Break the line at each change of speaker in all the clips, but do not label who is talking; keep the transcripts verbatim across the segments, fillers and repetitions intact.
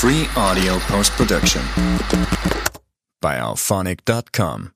Free audio post-production by alphonic dot com.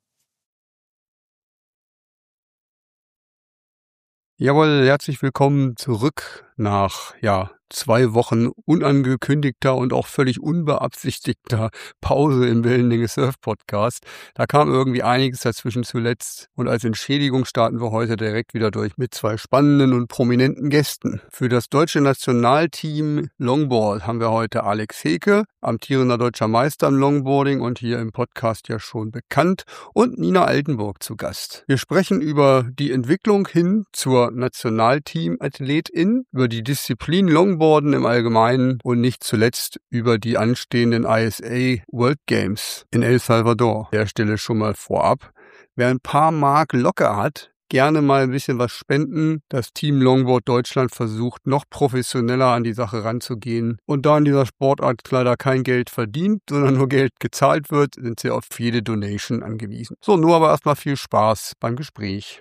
Jawohl, herzlich willkommen zurück nach, ja, zwei Wochen unangekündigter und auch völlig unbeabsichtigter Pause im Wellenlänge Surf Podcast. Da kam irgendwie einiges dazwischen zuletzt und als Entschädigung starten wir heute direkt wieder durch mit zwei spannenden und prominenten Gästen. Für das deutsche Nationalteam Longboard haben wir heute Alex Heke, amtierender deutscher Meister im Longboarding und hier im Podcast ja schon bekannt, und Nina Altenburg zu Gast. Wir sprechen über die Entwicklung hin zur Nationalteam-Athletin, über die Disziplin Longboarden im Allgemeinen und nicht zuletzt über die anstehenden I S A World Games in El Salvador. An der Stelle schon mal vorab: Wer ein paar Mark locker hat, gerne mal ein bisschen was spenden. Das Team Longboard Deutschland versucht, noch professioneller an die Sache ranzugehen. Und da in dieser Sportart leider kein Geld verdient, sondern nur Geld gezahlt wird, sind sie auf jede Donation angewiesen. So, nur aber erstmal viel Spaß beim Gespräch.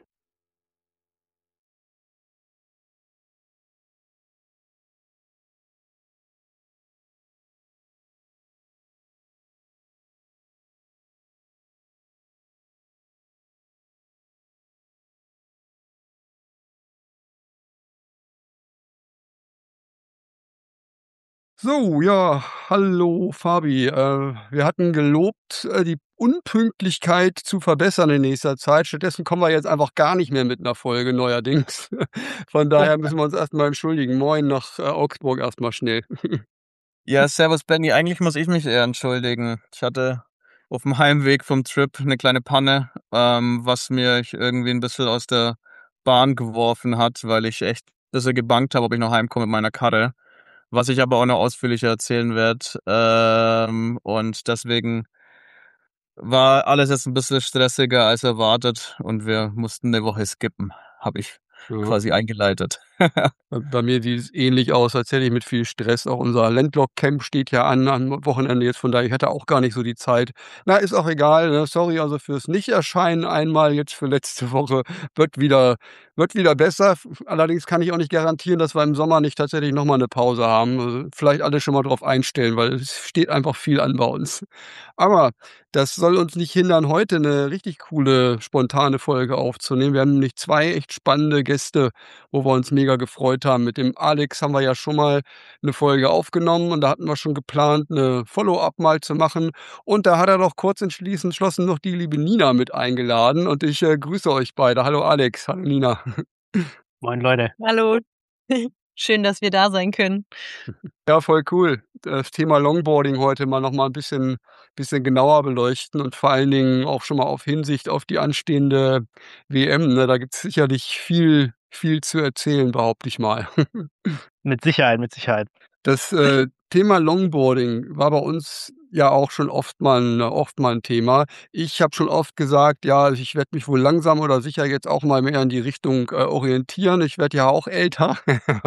So, ja, hallo Fabi. Äh, wir hatten gelobt, äh, die Unpünktlichkeit zu verbessern in nächster Zeit. Stattdessen kommen wir jetzt einfach gar nicht mehr mit einer Folge neuerdings. Von daher müssen wir uns erstmal entschuldigen. Moin nach äh, Augsburg erstmal schnell.
Ja, servus Benny. Eigentlich muss ich mich eher entschuldigen. Ich hatte auf dem Heimweg vom Trip eine kleine Panne, ähm, was mich irgendwie ein bisschen aus der Bahn geworfen hat, weil ich echt ein bisschen gebangt habe, ob ich noch heimkomme mit meiner Karre. Was ich aber auch noch ausführlicher erzählen werde. Ähm, und deswegen war alles jetzt ein bisschen stressiger als erwartet und wir mussten eine Woche skippen, habe ich
Ja.
quasi eingeleitet.
Bei mir sieht es ähnlich aus, als hätte ich mit viel Stress. Auch unser Landlock-Camp steht ja an am Wochenende jetzt, von daher ich hatte auch gar nicht so die Zeit. Na, ist auch egal, ne? Sorry also fürs Nicht-Erscheinen einmal jetzt für letzte Woche. Wird wieder, wird wieder besser. Allerdings kann ich auch nicht garantieren, dass wir im Sommer nicht tatsächlich nochmal eine Pause haben. Also vielleicht alle schon mal drauf einstellen, weil es steht einfach viel an bei uns. Aber das soll uns nicht hindern, heute eine richtig coole, spontane Folge aufzunehmen. Wir haben nämlich zwei echt spannende Gäste, wo wir uns mega gefreut haben. Mit dem Alex haben wir ja schon mal eine Folge aufgenommen und da hatten wir schon geplant, eine Follow-up mal zu machen. Und da hat er doch kurz entschließend entschlossen noch die liebe Nina mit eingeladen. Und ich äh, grüße euch beide. Hallo Alex, hallo Nina.
Moin Leute.
Hallo. Schön, dass wir da sein können.
Ja, voll cool. Das Thema Longboarding heute mal noch mal ein bisschen, bisschen genauer beleuchten und vor allen Dingen auch schon mal auf Hinsicht auf die anstehende W M. Ne? Da gibt es sicherlich viel, viel zu erzählen, behaupte ich mal.
Mit Sicherheit, mit Sicherheit.
Das äh, Thema Longboarding war bei uns ja auch schon oft mal ein, oft mal ein Thema. Ich habe schon oft gesagt, ja, ich werde mich wohl langsam oder sicher jetzt auch mal mehr in die Richtung äh, orientieren. Ich werde ja auch älter.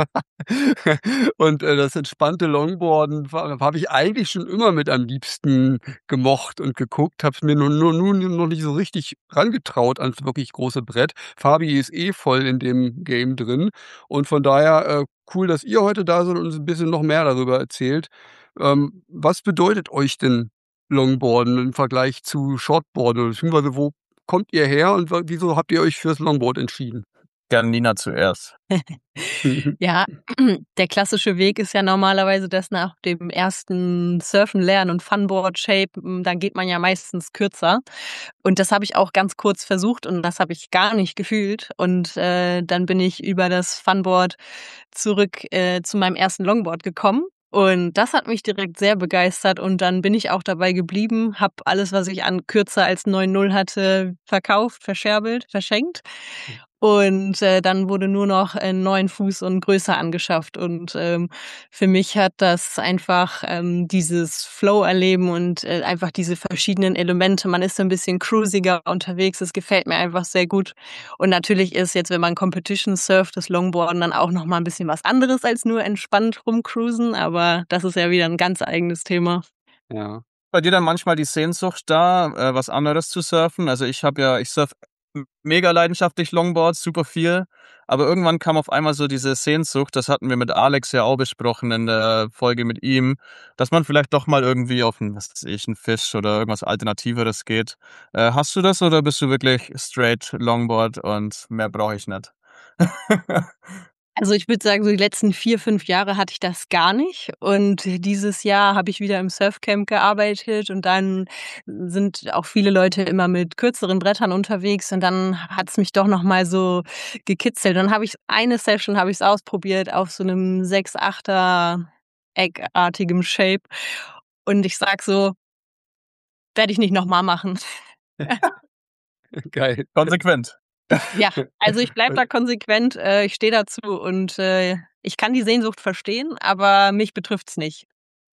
Und äh, das entspannte Longboarden habe ich eigentlich schon immer mit am liebsten gemocht und geguckt, habe es mir nur, nur, nur noch nicht so richtig rangetraut ans wirklich große Brett. Fabi ist eh voll in dem Game drin und von daher äh, cool, dass ihr heute da seid und uns ein bisschen noch mehr darüber erzählt. Ähm, was bedeutet euch denn Longboarden im Vergleich zu Shortboarden? Beziehungsweise wo kommt ihr her und wa- wieso habt ihr euch fürs Longboard entschieden?
Gerne Nina zuerst.
Ja, der klassische Weg ist ja normalerweise, dass nach dem ersten Surfen lernen und Funboard-Shape, m, dann geht man ja meistens kürzer. Und das habe ich auch ganz kurz versucht und das habe ich gar nicht gefühlt. Und äh, dann bin ich über das Funboard zurück äh, zu meinem ersten Longboard gekommen. Und das hat mich direkt sehr begeistert und dann bin ich auch dabei geblieben, habe alles, was ich an kürzer als neun null hatte, verkauft, verscherbelt, verschenkt. Und äh, dann wurde nur noch ein neun Fuß und größer angeschafft. Und ähm, für mich hat das einfach ähm, dieses Flow erleben und äh, einfach diese verschiedenen Elemente. Man ist so ein bisschen cruisiger unterwegs. Es gefällt mir einfach sehr gut. Und natürlich ist jetzt, wenn man Competition surft, das Longboarden dann auch noch mal ein bisschen was anderes als nur entspannt rumcruisen. Aber das ist ja wieder ein ganz eigenes Thema.
Ja.
Bei dir dann manchmal die Sehnsucht da, äh, was anderes zu surfen? Also ich habe ja, ich surf mega leidenschaftlich Longboard, super viel. Aber irgendwann kam auf einmal so diese Sehnsucht, das hatten wir mit Alex ja auch besprochen in der Folge mit ihm, dass man vielleicht doch mal irgendwie auf einen, was weiß ich, einen Fisch oder irgendwas Alternativeres geht. Äh, hast du das oder bist du wirklich straight Longboard und mehr brauche ich nicht?
Also ich würde sagen, so die letzten vier, fünf Jahre hatte ich das gar nicht. Und dieses Jahr habe ich wieder im Surfcamp gearbeitet und dann sind auch viele Leute immer mit kürzeren Brettern unterwegs und dann hat es mich doch nochmal so gekitzelt. Dann habe ich eine Session, habe ich es ausprobiert auf so einem sechs achter eckartigem Shape und ich sag so, werde ich nicht nochmal machen.
Geil.
Konsequent.
Ja, also ich bleib da konsequent, äh, ich stehe dazu und äh, ich kann die Sehnsucht verstehen, aber mich betrifft's nicht.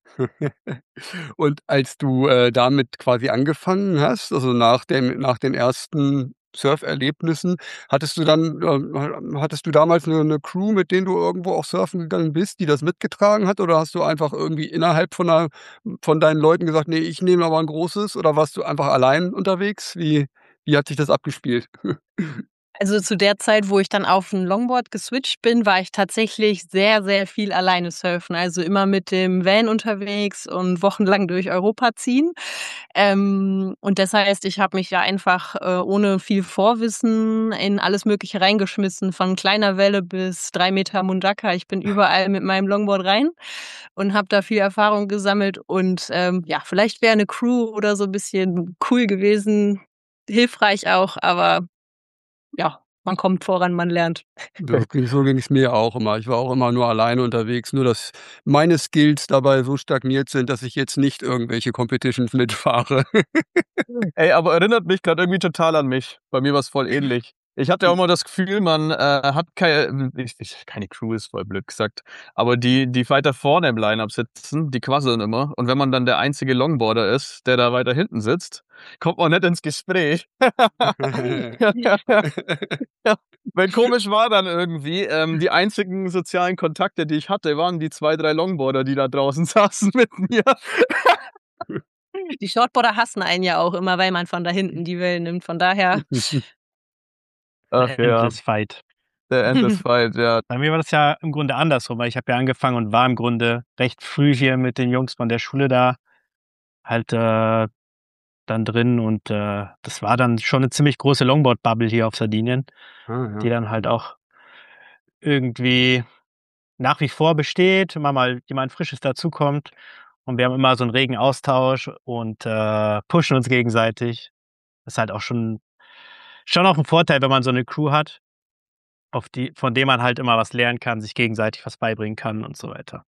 Und als du äh, damit quasi angefangen hast, also nach dem nach den ersten Surferlebnissen, hattest du dann äh, hattest du damals eine 'ne Crew, mit denen du irgendwo auch surfen gegangen bist, die das mitgetragen hat? Oder hast du einfach irgendwie innerhalb von 'ner von deinen Leuten gesagt: „Ne, ich nehme aber 'n großes“, oder warst du einfach allein unterwegs? Wie wie hat sich das abgespielt?
Also zu der Zeit, wo ich dann auf ein Longboard geswitcht bin, war ich tatsächlich sehr, sehr viel alleine surfen. Also immer mit dem Van unterwegs und wochenlang durch Europa ziehen. Ähm, und das heißt, ich habe mich ja einfach äh, ohne viel Vorwissen in alles Mögliche reingeschmissen, von kleiner Welle bis drei Meter Mundaka. Ich bin überall mit meinem Longboard rein und habe da viel Erfahrung gesammelt. Und ähm, ja, vielleicht wäre eine Crew oder so ein bisschen cool gewesen, hilfreich auch, aber ja, man kommt voran, man lernt.
Ja, ging so ging's mir auch immer. Ich war auch immer nur alleine unterwegs, nur dass meine Skills dabei so stagniert sind, dass ich jetzt nicht irgendwelche Competitions mitfahre.
Ey, aber erinnert mich gerade irgendwie total an mich. Bei mir war es voll ähnlich. Ich hatte ja auch immer das Gefühl, man äh, hat keine, ich, ich, keine Crew, ist voll blöd gesagt, aber die, die weiter vorne im Line-Up sitzen, die quasseln immer. Und wenn man dann der einzige Longboarder ist, der da weiter hinten sitzt, kommt man nicht ins Gespräch. Ja, ja, ja. Ja, weil komisch war dann irgendwie, ähm, die einzigen sozialen Kontakte, die ich hatte, waren die zwei, drei Longboarder, die da draußen saßen mit mir.
Die Shortboarder hassen einen ja auch immer, weil man von da hinten die Wellen nimmt. Von daher,
Ach
Der
ja,
Endless Fight.
der Endless Fight, ja.
Bei mir war das ja im Grunde andersrum, weil ich habe ja angefangen und war im Grunde recht früh hier mit den Jungs von der Schule da halt äh, dann drin und äh, das war dann schon eine ziemlich große Longboard-Bubble hier auf Sardinien,
Ah,
die
ja.
dann halt auch irgendwie nach wie vor besteht, immer mal jemand Frisches dazukommt und wir haben immer so einen regen Austausch und äh, pushen uns gegenseitig. Das ist halt auch schon schon auch ein Vorteil, wenn man so eine Crew hat, auf die von dem man halt immer was lernen kann, sich gegenseitig was beibringen kann und so weiter.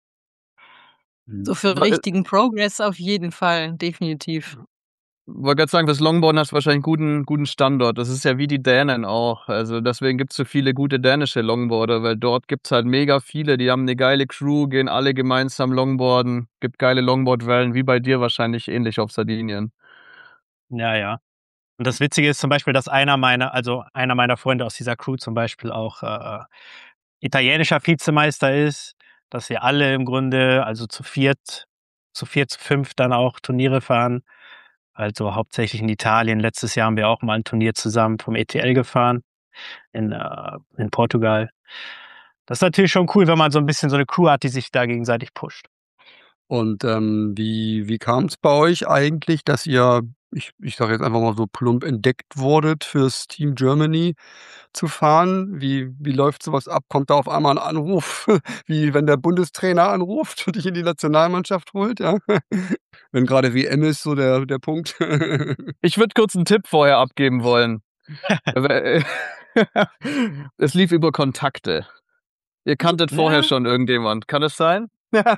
so für
Wa- äh,
richtigen Progress auf jeden Fall, definitiv.
Wollte gerade sagen, fürs Longboarden hast du wahrscheinlich einen guten, guten Standort. Das ist ja wie die Dänen auch. Also deswegen gibt es so viele gute dänische Longboarder, weil dort gibt es halt mega viele, die haben eine geile Crew, gehen alle gemeinsam Longboarden, gibt geile Longboardwellen, wie bei dir wahrscheinlich ähnlich auf Sardinien.
Ja, ja. Und das Witzige ist zum Beispiel, dass einer meiner, also einer meiner Freunde aus dieser Crew zum Beispiel auch äh, italienischer Vizemeister ist, dass wir alle im Grunde, also zu viert, zu vier, zu fünf dann auch Turniere fahren. Also hauptsächlich in Italien. Letztes Jahr haben wir auch mal ein Turnier zusammen vom E T L gefahren in, äh, in Portugal. Das ist natürlich schon cool, wenn man so ein bisschen so eine Crew hat, die sich da gegenseitig pusht.
Und ähm, wie wie kam's bei euch eigentlich, dass ihr, ich ich sage jetzt einfach mal so plump, entdeckt wurdet, fürs Team Germany zu fahren? Wie wie läuft so was ab? Kommt da auf einmal 'n Anruf, wie wenn der Bundestrainer anruft und dich in die Nationalmannschaft holt, ja? Wenn grade W M ist, so der der Punkt.
Ich würde kurz einen Tipp vorher abgeben wollen. Äh, Es lief über Kontakte. Ihr kanntet vorher
Ja.
schon irgendjemand. Kann es sein?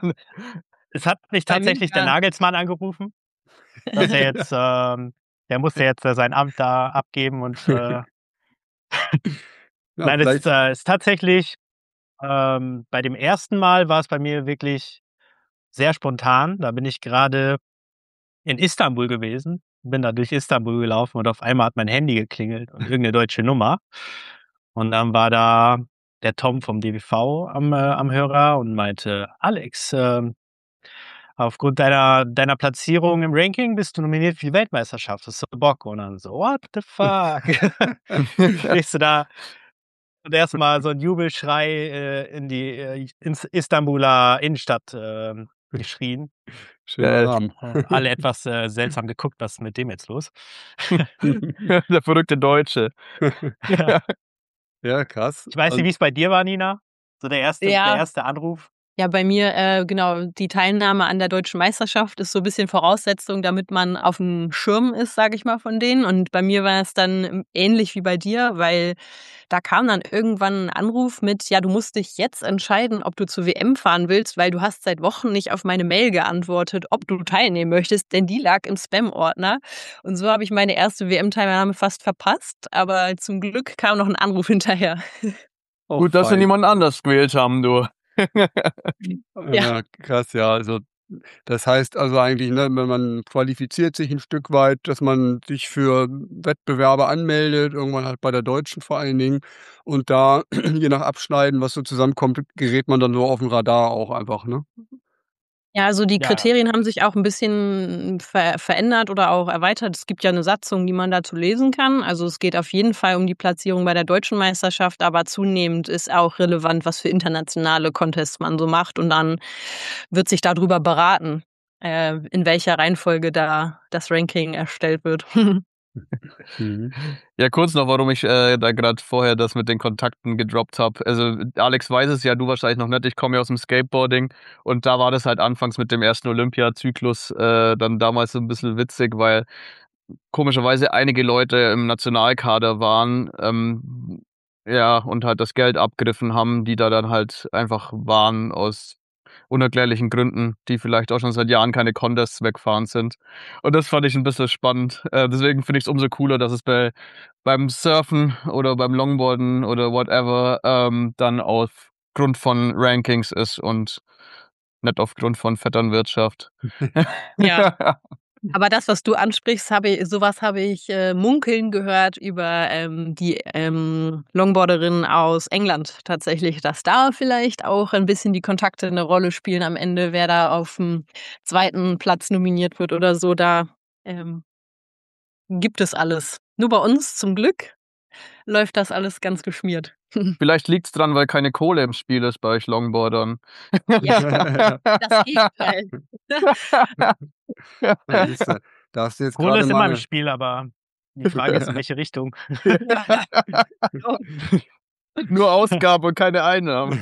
Es hat mich
Bei mir,
tatsächlich der
ja.
Nagelsmann angerufen, dass er jetzt, ähm, der musste jetzt äh, sein Amt da abgeben und äh,
Ja,
nein, es
vielleicht
ist, äh, ist tatsächlich, ähm, bei dem ersten Mal war es bei mir wirklich sehr spontan. Da bin ich gerade in Istanbul gewesen, bin da durch Istanbul gelaufen und auf einmal hat mein Handy geklingelt und irgendeine deutsche Nummer. Und dann war da der Tom vom D W V am, äh, am Hörer und meinte, Alex, ähm, aufgrund deiner, deiner Platzierung im Ranking bist du nominiert für die Weltmeisterschaft. Das ist so Bock. Und dann so, what the fuck? Stehst du da und erstmal so ein Jubelschrei äh, in die äh, ins Istanbuler Innenstadt äh, geschrien.
Schöner Rahmen.
Äh, alle etwas äh, seltsam geguckt, was ist mit dem jetzt los?
Der verrückte Deutsche.
Ja.
Ja, krass.
Ich weiß nicht, wie es bei dir war, Nina. So der erste,
Ja.
der erste Anruf.
Ja, bei mir, äh, genau, die Teilnahme an der Deutschen Meisterschaft ist so ein bisschen Voraussetzung, damit man auf dem Schirm ist, sage ich mal, von denen. Und bei mir war es dann ähnlich wie bei dir, weil da kam dann irgendwann ein Anruf mit, ja, du musst dich jetzt entscheiden, ob du zur W M fahren willst, weil du hast seit Wochen nicht auf meine Mail geantwortet, ob du teilnehmen möchtest, denn die lag im Spam-Ordner. Und so habe ich meine erste W M-Teilnahme fast verpasst, aber zum Glück kam noch ein Anruf hinterher.
Auch
Gut, dass wir
fein.
niemand anders gewählt haben, du.
Ja, krass, ja. Also das heißt also eigentlich, ne, wenn man qualifiziert sich ein Stück weit, dass man sich für Wettbewerbe anmeldet, irgendwann halt bei der Deutschen vor allen Dingen. Und da, je nach Abschneiden, was so zusammenkommt, gerät man dann so auf den Radar auch einfach, ne?
Ja, also die
Ja, ja.
Kriterien haben sich auch ein bisschen ver verändert oder auch erweitert. Es gibt ja eine Satzung, die man dazu lesen kann. Also es geht auf jeden Fall um die Platzierung bei der Deutschen Meisterschaft, aber zunehmend ist auch relevant, was für internationale Contests man so macht. Und dann wird sich darüber beraten, äh, in welcher Reihenfolge da das Ranking erstellt wird.
Mhm.
Ja, kurz noch, warum ich äh, da gerade vorher das mit den Kontakten gedroppt habe. Also Alex weiß es ja, du wahrscheinlich noch nicht. Ich komme ja aus dem Skateboarding und da war das halt anfangs mit dem ersten Olympiazyklus äh, dann damals so ein bisschen witzig, weil komischerweise einige Leute im Nationalkader waren, ähm, ja, und halt das Geld abgegriffen haben, die da dann halt einfach waren aus unerklärlichen Gründen, die vielleicht auch schon seit Jahren keine Contests wegfahren sind. Und das fand ich ein bisschen spannend. Äh, deswegen finde ich es umso cooler, dass es bei beim Surfen oder beim Longboarden oder whatever ähm, dann aufgrund von Rankings ist und nicht aufgrund von Vetternwirtschaft.
Ja. Aber das, was du ansprichst, habe ich, sowas habe ich äh, munkeln gehört über ähm, die ähm, Longboarderinnen aus England tatsächlich, dass da vielleicht auch ein bisschen die Kontakte eine Rolle spielen am Ende, wer da auf dem zweiten Platz nominiert wird oder so. Da ähm, gibt es alles. Nur bei uns zum Glück läuft das alles ganz geschmiert.
Vielleicht liegt's dran, weil keine Kohle im Spiel ist bei euch Longboardern.
Ja, das Gegenteil.
Ja, siehst du, da hast du jetzt
Kohle
gerade
ist immer
mal
im
eine,
Spiel, aber die Frage ist, in welche Richtung.
Nur Ausgabe und keine Einnahmen.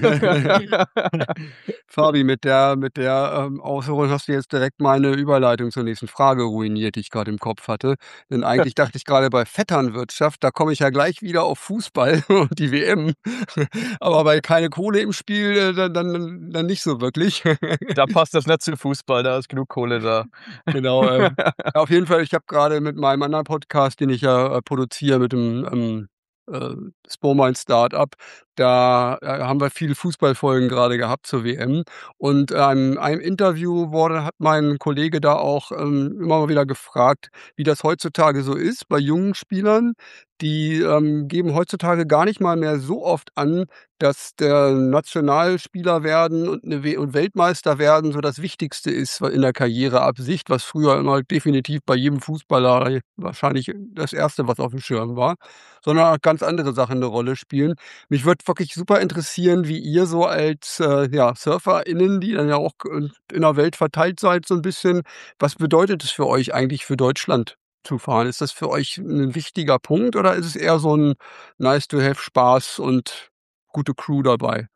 Fabi, mit der, mit der ähm, Ausführung hast du jetzt direkt meine Überleitung zur nächsten Frage ruiniert, die ich gerade im Kopf hatte. Denn eigentlich dachte ich gerade bei Vetternwirtschaft, da komme ich ja gleich wieder auf Fußball und die W M. Aber bei keine Kohle im Spiel, äh, dann, dann, dann nicht so wirklich.
Da passt das nicht zu Fußball, da ist genug Kohle da.
Genau. Ähm, auf jeden Fall, ich habe gerade mit meinem anderen Podcast, den ich ja äh, produziere, mit dem ähm, äh, Spomine Startup, da äh, haben wir viele Fußballfolgen gerade gehabt zur W M. Und äh, in einem Interview wurde, hat mein Kollege da auch ähm, immer mal wieder gefragt, wie das heutzutage so ist bei jungen Spielern. Die ähm, geben heutzutage gar nicht mal mehr so oft an, dass der Nationalspieler werden und, eine We und Weltmeister werden so das Wichtigste ist in der Karriereabsicht, was früher immer definitiv bei jedem Fußballer wahrscheinlich das Erste, was auf dem Schirm war, sondern ganz andere Sachen eine Rolle spielen. Mich würde wirklich super interessieren, wie ihr so als äh, ja, SurferInnen, die dann ja auch in der Welt verteilt seid, so ein bisschen, was bedeutet es für euch eigentlich für Deutschland zu fahren? Ist das für euch ein wichtiger Punkt oder ist es eher so ein nice to have Spaß und gute Crew dabei?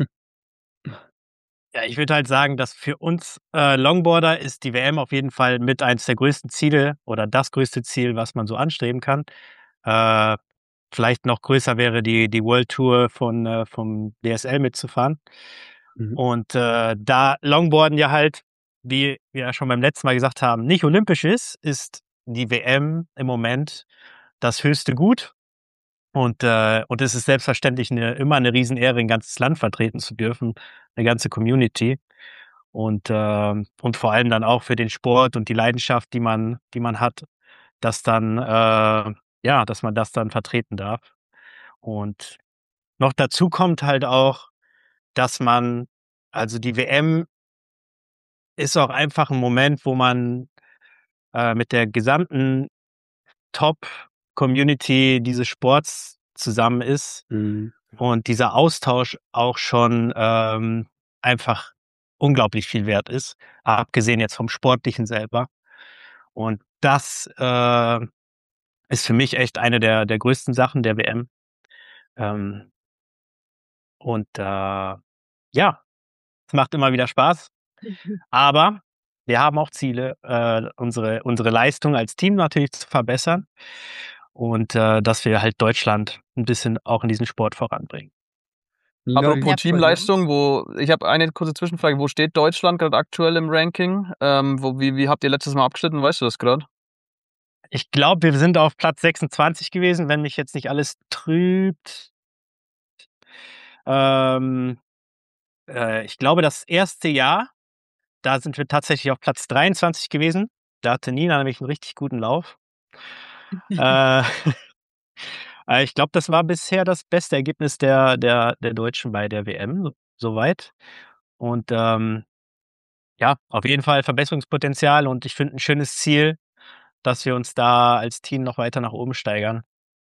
Ja, ich würde halt sagen, dass für uns äh, Longboarder ist die W M auf jeden Fall mit eins der größten Ziele oder das größte Ziel, was man so anstreben kann. Äh, vielleicht noch größer wäre die, die World Tour von, äh, vom D S L mitzufahren.
Mhm.
Und äh, da Longboarden ja halt, wie wir ja schon beim letzten Mal gesagt haben, nicht olympisch ist, ist die W M im Moment das höchste Gut. Und, äh, und es ist selbstverständlich eine, immer eine Riesenehre, ein ganzes Land vertreten zu dürfen, eine ganze Community. Und, äh, und vor allem dann auch für den Sport und die Leidenschaft, die man, die man hat, dass dann, äh, ja, dass man das dann vertreten darf. Und noch dazu kommt halt auch, dass man, also die W M ist auch einfach ein Moment, wo man äh, mit der gesamten Top-Community dieses Sports zusammen ist
Mhm.
und dieser Austausch auch schon ähm, einfach unglaublich viel wert ist, abgesehen jetzt vom Sportlichen selber. Und das äh, ist für mich echt eine der, der größten Sachen der W M. Ähm, und äh, ja, es macht immer wieder Spaß. Aber wir haben auch Ziele, äh, unsere, unsere Leistung als Team natürlich zu verbessern und äh, dass wir halt Deutschland ein bisschen auch in diesen Sport voranbringen.
Nina,
Apropos
wie-
Teamleistung, wo ich habe eine kurze Zwischenfrage, wo steht Deutschland gerade aktuell im Ranking? Ähm, wo, wie, wie habt ihr letztes Mal abgeschnitten? Weißt du das gerade?
Ich glaube, wir sind auf Platz sechsundzwanzig gewesen, wenn mich jetzt nicht alles trübt. Ähm, äh, ich glaube, das erste Jahr, da sind wir tatsächlich auf Platz dreiundzwanzig gewesen. Da hatte Nina nämlich einen richtig guten Lauf. äh, äh, ich glaube, das war bisher das beste Ergebnis der, der, der Deutschen bei der W M, so- soweit. Und ähm, ja, auf jeden Fall Verbesserungspotenzial und ich finde ein schönes Ziel, dass wir uns da als Team noch weiter nach oben steigern.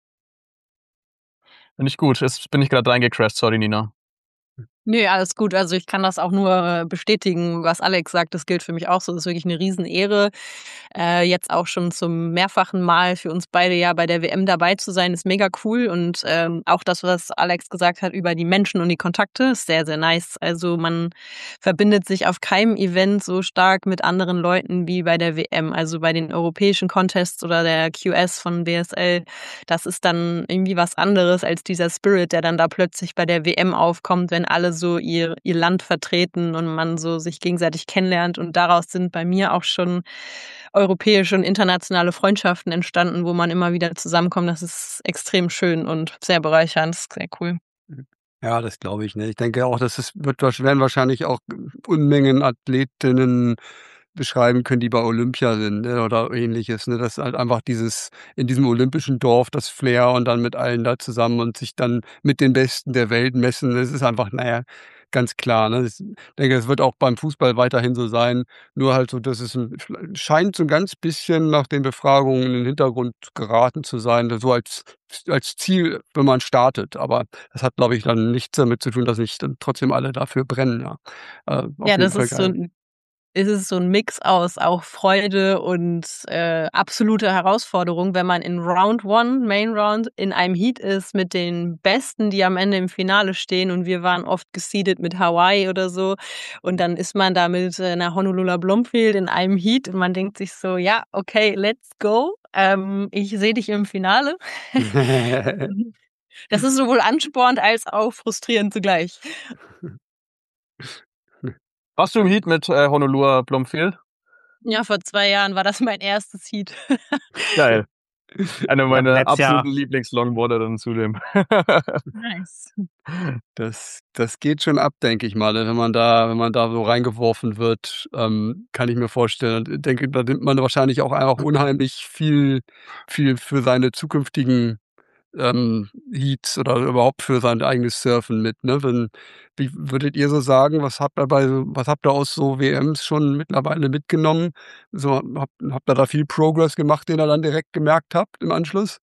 Finde ich gut. Jetzt bin ich gerade reingecrashed, sorry Nina.
Nö, alles gut. Also ich kann das auch nur äh, bestätigen, was Alex sagt. Das gilt für mich auch so. Das ist wirklich eine Riesenehre. Äh, jetzt auch schon zum mehrfachen Mal für uns beide ja bei der W M dabei zu sein, ist mega cool. Und ähm, auch das, was Alex gesagt hat über die Menschen und die Kontakte, ist sehr, sehr nice. Also man verbindet sich auf keinem Event so stark mit anderen Leuten wie bei der W M. Also bei den europäischen Contests oder der Q S von B S L. Das ist dann irgendwie was anderes als dieser Spirit, der dann da plötzlich bei der W M aufkommt, wenn alle so ihr, ihr Land vertreten und man so sich gegenseitig kennenlernt. Und daraus sind bei mir auch schon europäische und internationale Freundschaften entstanden, wo man immer wieder zusammenkommt. Das ist extrem schön und sehr bereichernd. Das ist sehr cool.
Ja, das glaube ich, ne? Ich denke auch, dass es wird, wahrsch- werden wahrscheinlich auch Unmengen Athletinnen beschreiben können, die bei Olympia sind, ne, oder ähnliches, ne? Das ist halt einfach dieses, in diesem olympischen Dorf, das Flair und dann mit allen da zusammen und sich dann mit den Besten der Welt messen. Das ist einfach, naja, ganz klar, ne? Das, ich denke, das wird auch beim Fußball weiterhin so sein. Nur halt so, dass es ein, scheint so ein ganz bisschen nach den Befragungen in den Hintergrund geraten zu sein, so als, als Ziel, wenn man startet. Aber das hat, glaube ich, dann nichts damit zu tun, dass nicht dann trotzdem alle dafür brennen, ja. Äh, auf
Ja,
jeden
das
Fall
ist so
geil.
ein ist es so ein Mix aus auch Freude und äh, absolute Herausforderung, wenn man in Round One, Main Round, in einem Heat ist mit den Besten, die am Ende im Finale stehen und wir waren oft geseedet mit Hawaii oder so und dann ist man da mit äh, einer Honolulu Blomfield in einem Heat und man denkt sich so, ja, okay, let's go, ähm, ich sehe dich im Finale. Das ist sowohl anspornend als auch frustrierend zugleich.
Warst du im Heat mit äh, Honolulu Blomfield?
Ja, vor zwei Jahren war das mein erstes Heat.
Geil. Einer
Ich hab
meiner
letztes Jahr-
absoluten Lieblings-Longboarder dann zudem.
Nice.
Das, das geht schon ab, denke ich mal, ne? Wenn man da, wenn man da so reingeworfen wird, ähm, kann ich mir vorstellen. Und ich denke, da nimmt man wahrscheinlich auch einfach unheimlich viel, viel für seine zukünftigen ähm, Heats oder überhaupt für sein eigenes Surfen mit. Ne? Wenn, wie würdet ihr so sagen, was habt ihr bei, so- was habt ihr aus so W Ms schon mittlerweile mitgenommen? So, habt, habt ihr da viel Progress gemacht, den ihr dann direkt gemerkt habt im Anschluss?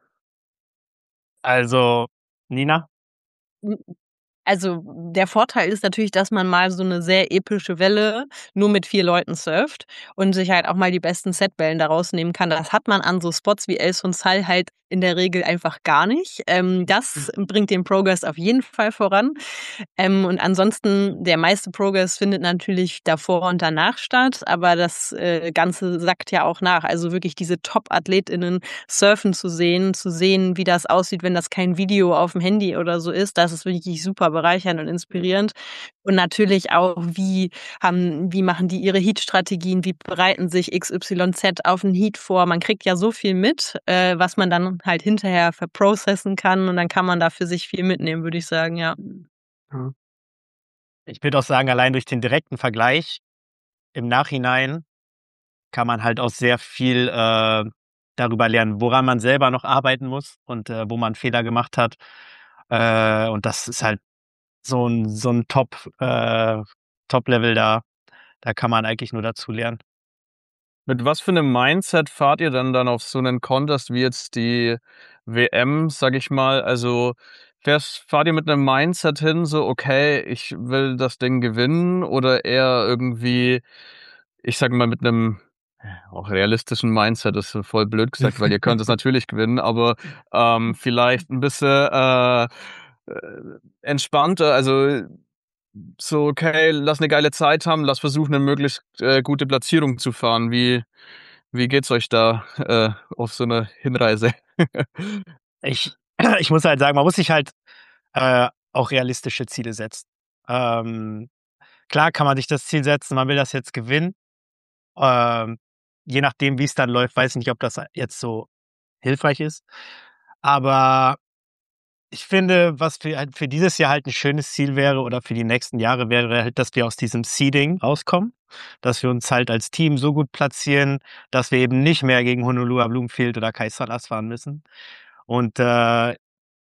Also, Nina?
Also, der Vorteil ist natürlich, dass man mal so eine sehr epische Welle nur mit vier Leuten surft und sich halt auch mal die besten Setwellen da rausnehmen kann. Das hat man an so Spots wie El Sonsal halt in der Regel einfach gar nicht. Ähm, das bringt den Progress auf jeden Fall voran. Ähm, und ansonsten, der meiste Progress findet natürlich davor und danach statt, aber das äh, Ganze sackt ja auch nach. Also wirklich diese Top-AthletInnen surfen zu sehen, zu sehen, wie das aussieht, wenn das kein Video auf dem Handy oder so ist, das ist wirklich super bereichernd und inspirierend. Und natürlich auch, wie haben, wie machen die ihre Heat-Strategien, wie bereiten sich X Y Z auf einen Heat vor. Man kriegt ja so viel mit, äh, was man dann halt hinterher verprocessen kann und dann kann man da für sich viel mitnehmen, würde ich sagen, ja.
Ja.
Ich würde auch sagen, allein durch den direkten Vergleich im Nachhinein kann man halt auch sehr viel äh, darüber lernen, woran man selber noch arbeiten muss und äh, wo man Fehler gemacht hat. Äh, und das ist halt so ein, so ein Top, äh, Top-Level da. da kann man eigentlich nur dazu lernen.
Mit was für einem Mindset fahrt ihr dann dann auf so einen Contest wie jetzt die W M, sag ich mal? Also fährst, fahrt ihr mit einem Mindset hin, so okay, ich will das Ding gewinnen, oder eher irgendwie, ich sag mal, mit einem auch realistischen Mindset, das ist voll blöd gesagt, weil ihr könnt es natürlich gewinnen, aber ähm, vielleicht ein bisschen äh, äh, entspannter, also so, okay, lass eine geile Zeit haben, lass versuchen, eine möglichst äh, gute Platzierung zu fahren. Wie, wie geht's euch da äh, auf so einer Hinreise?
Ich, ich muss halt sagen, man muss sich halt äh, auch realistische Ziele setzen. Ähm, klar kann man sich das Ziel setzen, man will das jetzt gewinnen. Ähm, je nachdem, wie es dann läuft, weiß ich nicht, ob das jetzt so hilfreich ist. Aber ich finde, was für, halt für dieses Jahr halt ein schönes Ziel wäre oder für die nächsten Jahre wäre halt, dass wir aus diesem Seeding rauskommen, dass wir uns halt als Team so gut platzieren, dass wir eben nicht mehr gegen Honolulu, Bloomfield oder Kaisalas fahren müssen. Und äh,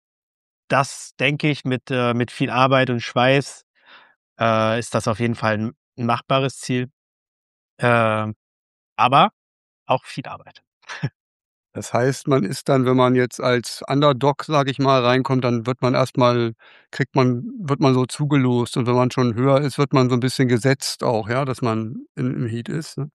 das, denke ich, mit, äh, mit viel Arbeit und Schweiß äh, ist das auf jeden Fall ein, ein machbares Ziel. Äh, aber auch viel Arbeit.
Das heißt, man ist dann, wenn man jetzt als Underdog, sage ich mal, reinkommt, dann wird man erstmal, kriegt man, wird man so zugelost. Und wenn man schon höher ist, wird man so ein bisschen gesetzt auch, ja, dass man in, im Heat ist. Ne?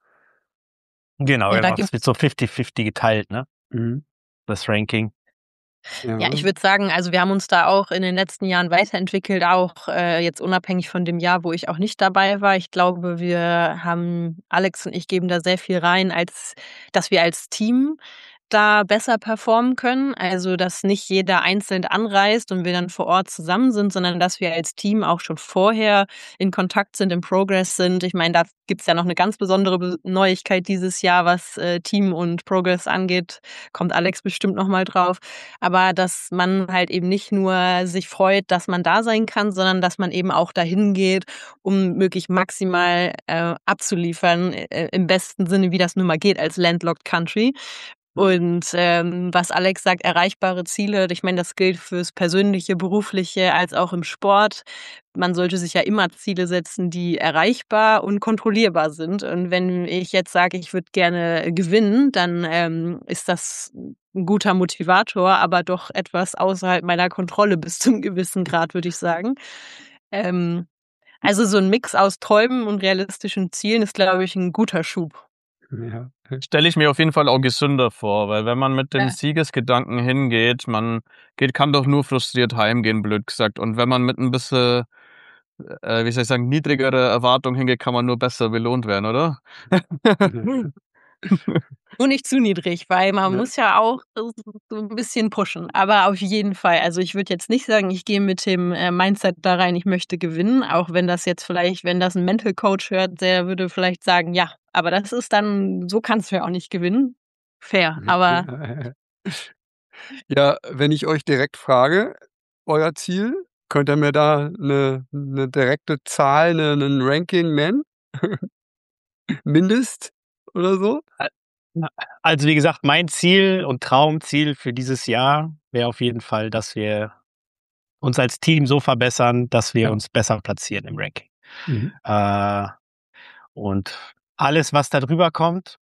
Genau,
Ja, da
genau.
gibt
Das wird so fifty fifty geteilt, ne?
Mhm.
Das Ranking.
Ja.
Ja, ich würde sagen, also wir haben uns da auch in den letzten Jahren weiterentwickelt, auch äh, jetzt unabhängig von dem Jahr, wo ich auch nicht dabei war. Ich glaube, wir haben, Alex und ich geben da sehr viel rein, als dass wir als Team da besser performen können. Also, dass nicht jeder einzeln anreist und wir dann vor Ort zusammen sind, sondern dass wir als Team auch schon vorher in Kontakt sind, im Progress sind. Ich meine, da gibt's ja noch eine ganz besondere Be- Neuigkeit dieses Jahr, was äh, Team und Progress angeht. Kommt Alex bestimmt noch mal drauf. Aber dass man halt eben nicht nur sich freut, dass man da sein kann, sondern dass man eben auch dahin geht, um möglich maximal äh, abzuliefern, äh, im besten Sinne, wie das nun mal geht als Landlocked Country. Und ähm, was Alex sagt, erreichbare Ziele, ich meine, das gilt fürs Persönliche, Berufliche als auch im Sport. Man sollte sich ja immer Ziele setzen, die erreichbar und kontrollierbar sind. Und wenn ich jetzt sage, ich würde gerne gewinnen, dann ähm, ist das ein guter Motivator, aber doch etwas außerhalb meiner Kontrolle bis zum gewissen Grad, würde ich sagen. Ähm, also so ein Mix aus Träumen und realistischen Zielen ist, glaube ich, ein guter Schub.
Ja.
Stelle ich mir auf jeden Fall auch gesünder vor, weil wenn man mit dem
Ja.
Siegesgedanken hingeht, man geht, kann doch nur frustriert heimgehen, blöd gesagt. Und wenn man mit ein bisschen, äh, wie soll ich sagen, niedrigere Erwartungen hingeht, kann man nur besser belohnt werden, oder?
Nur nicht zu niedrig, weil man
Ja.
muss ja auch so ein bisschen pushen. Aber auf jeden Fall. Also ich würde jetzt nicht sagen, ich gehe mit dem äh, Mindset da rein, ich möchte gewinnen. Auch wenn das jetzt vielleicht, wenn das ein Mental Coach hört, der würde vielleicht sagen, ja, aber das ist dann, so kannst du ja auch nicht gewinnen. Fair. Aber
Ja, wenn ich euch direkt frage, euer Ziel, könnt ihr mir da eine, eine direkte Zahl, eine, einen Ranking nennen? Mindest oder so?
Also wie gesagt, mein Ziel und Traumziel für dieses Jahr wäre auf jeden Fall, dass wir uns als Team so verbessern, dass wir
Ja.
uns besser platzieren im Ranking.
Mhm.
Äh, und alles, was da drüber kommt,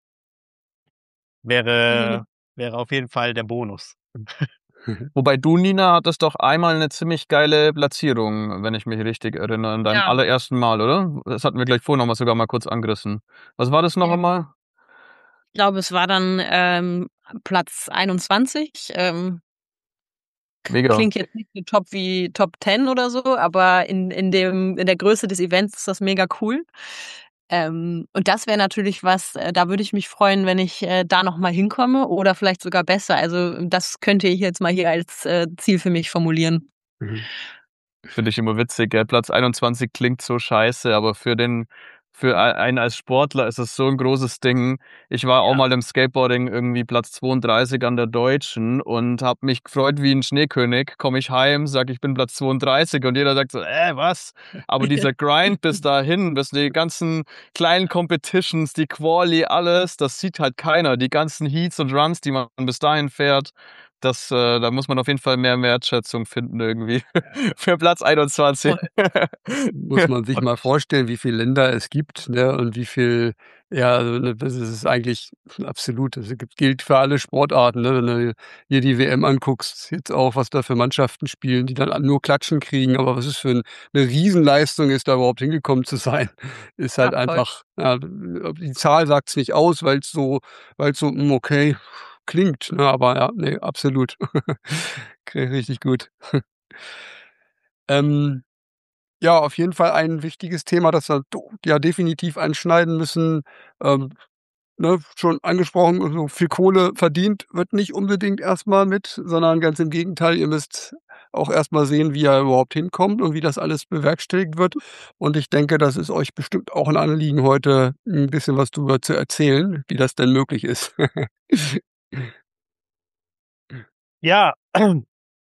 wäre, wäre auf jeden Fall der Bonus.
Wobei du, Nina, hattest doch einmal eine ziemlich geile Platzierung, wenn ich mich richtig erinnere, in deinem
Ja.
allerersten Mal, oder? Das hatten wir gleich vorhin noch mal sogar mal kurz angerissen. Was war das noch
Ja.
einmal?
ich glaube, es war dann ähm, Platz einundzwanzig. Ähm,
Mega.
Klingt jetzt nicht so top wie Top zehn oder so, aber in, in, dem, in der Größe des Events ist das mega cool. Ähm, und das wäre natürlich was, äh, da würde ich mich freuen, wenn ich äh, da nochmal hinkomme oder vielleicht sogar besser. Also das könnte ich jetzt mal hier als äh, Ziel für mich formulieren.
Mhm.
Finde ich immer witzig, gell? Platz einundzwanzig klingt so scheiße, aber für den, für ein- einen als Sportler ist es so ein großes Ding. Ich war auch
Ja.
mal im Skateboarding irgendwie Platz zweiunddreißig an der Deutschen und habe mich gefreut wie ein Schneekönig. Komme ich heim, sag ich bin Platz zweiunddreißig und jeder sagt so, äh, was? Aber dieser Grind bis dahin, bis die ganzen kleinen Competitions, die Quali, alles, das sieht halt keiner. Die ganzen Heats und Runs, die man bis dahin fährt, das, äh, da muss man auf jeden Fall mehr Wertschätzung finden irgendwie für Platz einundzwanzig.
Muss man sich mal vorstellen, wie viele Länder es gibt, ne, und wie viel, ja, also, ne, das ist eigentlich absolut, das gibt, gilt für alle Sportarten, ne, wenn du dir die W M anguckst, jetzt auch, was da für Mannschaften spielen, die dann nur Klatschen kriegen, aber was es für ein, eine Riesenleistung ist, da überhaupt hingekommen zu sein, ist halt
Ja, voll.
einfach, ja, die Zahl sagt's nicht aus, weil es so, weil es so, hm, okay klingt, ne, aber ja, ne, absolut. Okay, richtig gut. Ähm, ja, auf jeden Fall ein wichtiges Thema, das wir do ja definitiv anschneiden müssen. Ähm, ne, schon angesprochen, so viel Kohle verdient wird nicht unbedingt erstmal mit, sondern ganz im Gegenteil, ihr müsst auch erstmal sehen, wie ihr überhaupt hinkommt und wie das alles bewerkstelligt wird. Und ich denke, das ist euch bestimmt auch ein Anliegen, heute ein bisschen was drüber zu erzählen, wie das denn möglich ist.
Ja, ähm,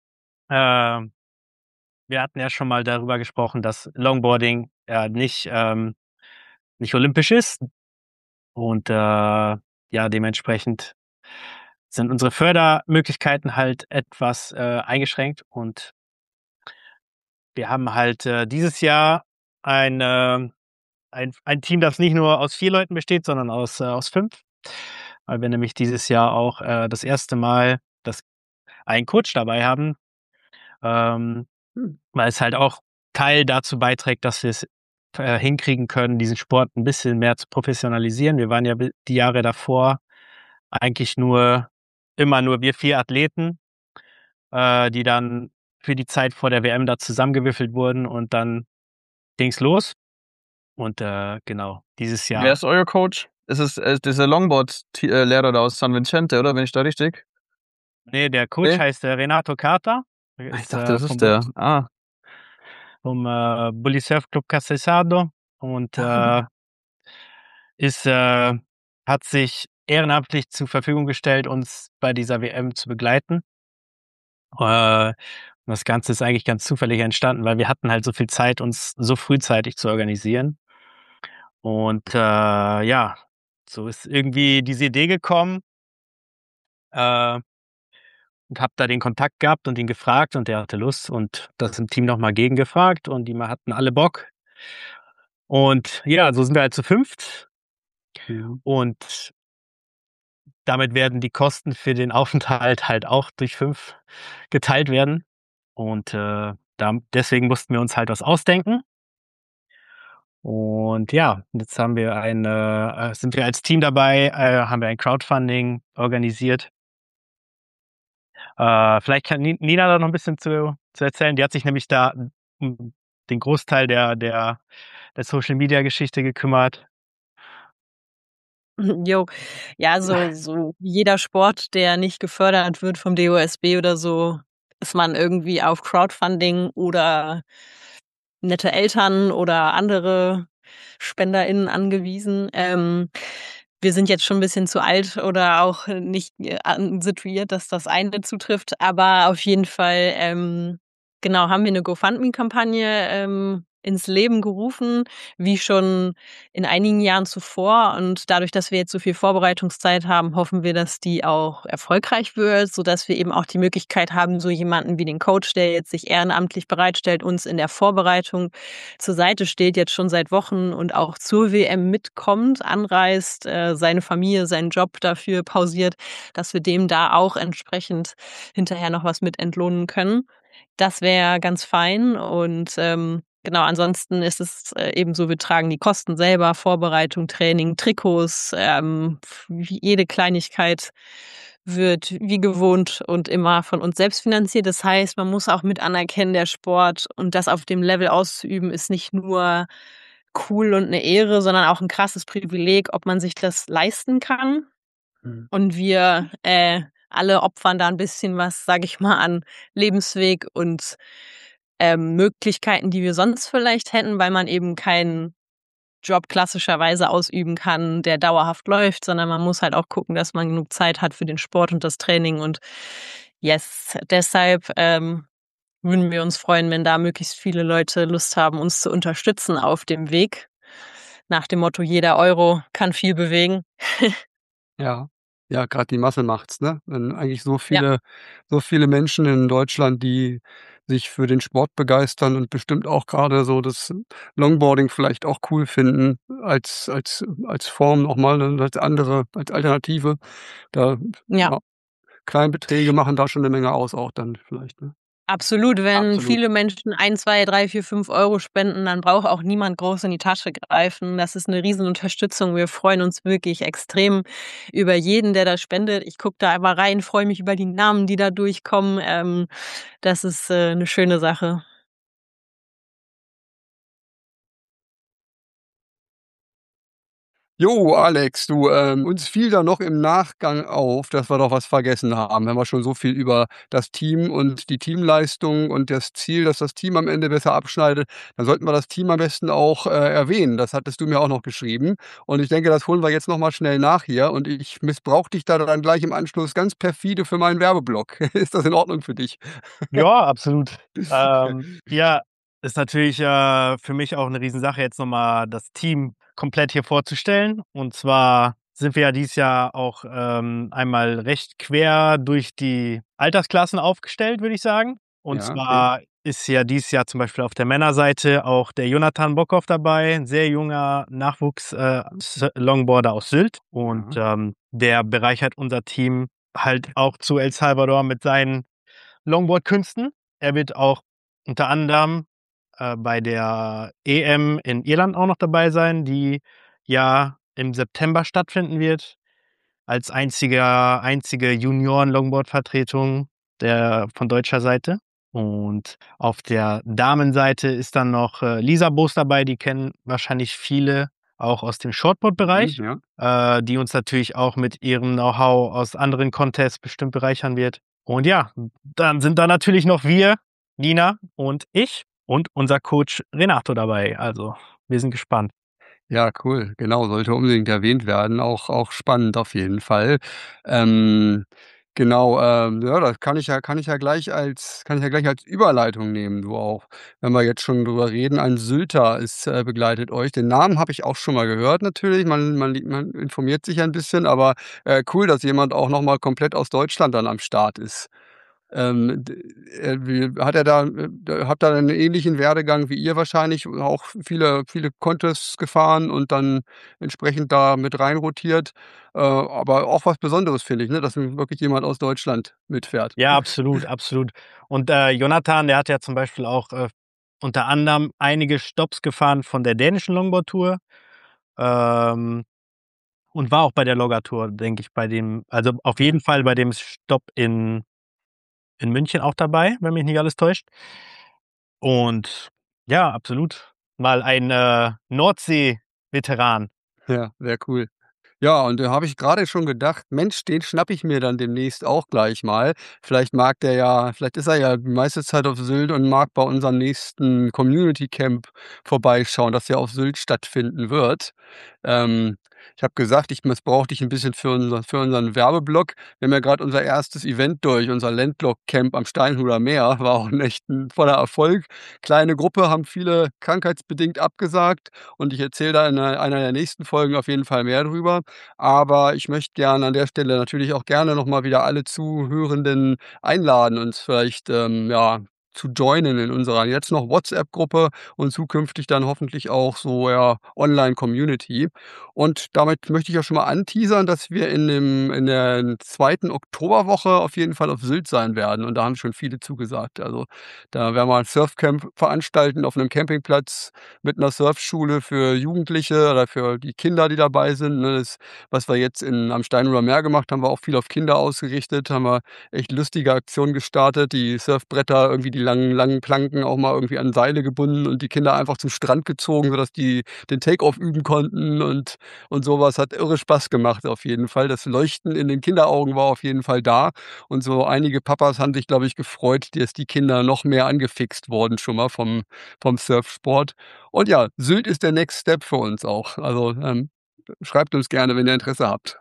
wir hatten ja schon mal darüber gesprochen, dass Longboarding ja nicht, ähm, nicht olympisch ist. Und äh, ja, dementsprechend sind unsere Fördermöglichkeiten halt etwas äh, eingeschränkt. Und wir haben halt äh, dieses Jahr ein, äh, ein, ein Team, das nicht nur aus vier Leuten besteht, sondern aus, äh, aus fünf. Weil wir nämlich dieses Jahr auch äh, das erste Mal das, einen Coach dabei haben. Ähm,
Hm.
weil es halt auch Teil dazu beiträgt, dass wir es äh, hinkriegen können, diesen Sport ein bisschen mehr zu professionalisieren. Wir waren ja bi- die Jahre davor eigentlich nur, immer nur wir vier Athleten, äh, die dann für die Zeit vor der W M da zusammengewürfelt wurden und dann ging's los. Und äh, genau, dieses
Wer
Jahr,
ist euer Coach? Es ist, äh, dieser Longboard-Lehrer da aus San Vicente, oder? Bin ich da richtig?
nee, der Coach
Nee?
heißt äh, Renato Carta,
Ah, ich
ist
dachte,
äh,
das ist
vom, Bu-
der. Ah.
vom äh, Bully Surf Club Castelzardo und
Ah.
äh, ist, äh, hat sich ehrenamtlich zur Verfügung gestellt, uns bei dieser W M zu begleiten. Äh, das Ganze ist eigentlich ganz zufällig entstanden, weil wir hatten halt so viel Zeit, uns so frühzeitig zu organisieren. Und äh, ja, so ist irgendwie diese Idee gekommen, äh, und habe da den Kontakt gehabt und ihn gefragt und der hatte Lust und das im Team nochmal gegengefragt und die mal hatten alle Bock. Und ja, so sind wir halt zu fünft
Mhm.
und damit werden die Kosten für den Aufenthalt halt auch durch fünf geteilt werden. Und äh, da, deswegen mussten wir uns halt was ausdenken. Und ja, jetzt haben wir ein, äh, sind wir als Team dabei, äh, haben wir ein Crowdfunding organisiert. Äh, vielleicht kann Ni- Nina da noch ein bisschen zu, zu erzählen. Die hat sich nämlich da um den Großteil der, der, der Social Media Geschichte gekümmert.
Jo, ja, so, so jeder Sport, der nicht gefördert wird vom D O S B oder so, ist man irgendwie auf Crowdfunding oder nette Eltern oder andere SpenderInnen angewiesen. Ähm, wir sind jetzt schon ein bisschen zu alt oder auch nicht äh, an- situiert, dass das eine zutrifft, aber auf jeden Fall, ähm, genau, haben wir eine GoFundMe-Kampagne ähm, ins Leben gerufen, wie schon in einigen Jahren zuvor. Und dadurch, dass wir jetzt so viel Vorbereitungszeit haben, hoffen wir, dass die auch erfolgreich wird, sodass wir eben auch die Möglichkeit haben, so jemanden wie den Coach, der jetzt sich ehrenamtlich bereitstellt, uns in der Vorbereitung zur Seite steht, jetzt schon seit Wochen und auch zur W M mitkommt, anreist, äh, seine Familie, seinen Job dafür pausiert, dass wir dem da auch entsprechend hinterher noch was mit entlohnen können. Das wäre ganz fein und ähm, genau, ansonsten ist es äh, eben so, wir tragen die Kosten selber, Vorbereitung, Training, Trikots, ähm, jede Kleinigkeit wird wie gewohnt und immer von uns selbst finanziert. Das heißt, man muss auch mit anerkennen, der Sport und das auf dem Level auszuüben, ist nicht nur cool und eine Ehre, sondern auch ein krasses Privileg, ob man sich das leisten kann.
Mhm.
Und wir äh, alle opfern da ein bisschen was, sage ich mal, an Lebensweg und ähm, Möglichkeiten, die wir sonst vielleicht hätten, weil man eben keinen Job klassischerweise ausüben kann, der dauerhaft läuft, sondern man muss halt auch gucken, dass man genug Zeit hat für den Sport und das Training. Und yes, deshalb ähm, würden wir uns freuen, wenn da möglichst viele Leute Lust haben, uns zu unterstützen auf dem Weg. Nach dem Motto, jeder Euro kann viel bewegen.
Ja. Ja, gerade die Masse macht's, ne? Wenn eigentlich so
Ja.
viele so viele Menschen in Deutschland, die sich für den Sport begeistern und bestimmt auch gerade so das Longboarding vielleicht auch cool finden als als als Form noch mal, ne, als andere als Alternative. Da
Ja.
ja, Kleinbeträge machen da schon 'ne Menge aus auch dann vielleicht, ne?
Absolut, wenn
Absolut.
viele Menschen ein, zwei, drei, vier, fünf Euro spenden, dann braucht auch niemand groß in die Tasche greifen. Das ist 'ne Riesenunterstützung. Wir freuen uns wirklich extrem über jeden, der da spendet. Ich gucke da immer rein, freue mich über die Namen, die da durchkommen. Ähm, das ist, äh, 'ne schöne Sache.
Jo, Alex, du, ähm, uns fiel da noch im Nachgang auf, dass wir doch was vergessen haben. Wenn wir schon so viel über das Team und die Teamleistung und das Ziel, dass das Team am Ende besser abschneidet, dann sollten wir das Team am besten auch, äh, erwähnen. Das hattest du mir auch noch geschrieben. Und ich denke, das holen wir jetzt noch mal schnell nach hier und ich missbrauche dich da dann gleich im Anschluss ganz perfide für meinen Werbeblock. Ist das in Ordnung für dich?
Ja, absolut. Ähm, ja, ist natürlich, äh, für mich auch 'ne Riesensache, jetzt noch mal das Team komplett hier vorzustellen. Und zwar sind wir ja dieses Jahr auch, ähm, einmal recht quer durch die Altersklassen aufgestellt, würde ich sagen. Und
Ja, okay.
zwar ist ja dieses Jahr zum Beispiel auf der Männerseite auch der Jonathan Bockhoff dabei, 'n sehr junger Nachwuchs äh, S Longboarder aus Sylt. Und,
Ja.
ähm, der bereichert unser Team halt auch zu El Salvador mit seinen Longboard-Künsten. Er wird auch unter anderem, äh, bei der E M in Irland auch noch dabei sein, die ja im September stattfinden wird, als einziger einzige Junioren-Longboard-Vertretung der von deutscher Seite. Und auf der Damenseite ist dann noch, äh, Lisa Boos dabei, die kennen wahrscheinlich viele auch aus dem
Mhm,
Shortboard-Bereich,
ja.
äh, die uns natürlich auch mit ihrem Know-how aus anderen Contests bestimmt bereichern wird. Und ja, dann sind da natürlich noch wir, Nina und ich und unser Coach Renato dabei. Also, wir sind gespannt.
Ja, cool. Genau, sollte unbedingt erwähnt werden. Auch auch spannend auf jeden Fall. Ähm, genau, ähm, ja, das kann ich ja kann ich ja gleich als kann ich ja gleich als Überleitung nehmen, du auch. Wenn wir jetzt schon drüber reden, ein Sylter ist äh, begleitet euch. Den Namen habe ich auch schon mal gehört natürlich. Man man li man informiert sich ein bisschen, aber, äh, cool, dass jemand auch noch mal komplett aus Deutschland dann am Start ist. Ähm, d äh, wie hat er da äh, habt ihr 'nen ähnlichen Werdegang wie ihr wahrscheinlich, auch viele viele Contests gefahren und dann entsprechend da mit rein rotiert. Äh, aber auch was Besonderes, finde ich, ne, dass wirklich jemand aus Deutschland mitfährt.
Ja, absolut, absolut. Und, äh, Jonathan, der hat ja zum Beispiel auch, äh, unter anderem einige Stopps gefahren von der dänischen Longboard-Tour, ähm, und war auch bei der Logger-Tour, denke ich, bei dem also, auf jeden Fall bei dem Stopp in in München auch dabei, wenn mich nicht alles täuscht. Und ja, absolut. Mal ein, äh, Nordsee-Veteran.
Ja, sehr cool. Ja, und da habe ich grade schon gedacht: „Mensch, den schnappe ich mir dann demnächst auch gleich mal.“ Vielleicht mag der ja vielleicht ist er ja die meiste Zeit auf Sylt und mag bei unserem nächsten Community Camp vorbeischauen, das ja auf Sylt stattfinden wird. Ähm, ich habe gesagt, ich missbrauche dich 'n bisschen für unser für unseren Werbeblock. Wir haben ja grad unser erstes Event durch, unser Landlock Camp am Steinhuder Meer, war auch 'n echt 'n voller Erfolg. Kleine Gruppe, haben viele krankheitsbedingt abgesagt und ich erzähle da in einer einer der nächsten Folgen auf jeden Fall mehr drüber. Aber ich möchte gerne an der Stelle natürlich auch gerne noch mal wieder alle Zuhörenden einladen, uns vielleicht, ähm, ja, zu joinen in unserer jetzt noch WhatsApp-Gruppe und zukünftig dann hoffentlich auch so, ja, Online-Community. Und damit möchte ich auch schon mal anteasern, dass wir in dem in der zweiten Oktoberwoche auf jeden Fall auf Sylt sein werden und da haben schon viele zugesagt. Also, da werden wir ein Surfcamp veranstalten auf 'nem Campingplatz mit 'ner Surfschule für Jugendliche oder für die Kinder, die dabei sind, ne? Das, was wir jetzt in am Steinhuder Meer gemacht haben, war auch viel auf Kinder ausgerichtet. Haben wir echt lustige Aktionen gestartet, die Surfbretter, irgendwie die langen langen Planken auch mal irgendwie an Seile gebunden und die Kinder einfach zum Strand gezogen, sodass die den Take-off üben konnten und und so was. Hat irre Spaß gemacht auf jeden Fall. Das Leuchten in den Kinderaugen war auf jeden Fall da und so einige Papas haben sich, glaube ich, gefreut, dass die Kinder noch mehr angefixt wurden schon mal vom vom Surfsport. Und ja, Sylt ist der Next Step für uns auch. Also, ähm, schreibt uns gerne, wenn ihr Interesse habt.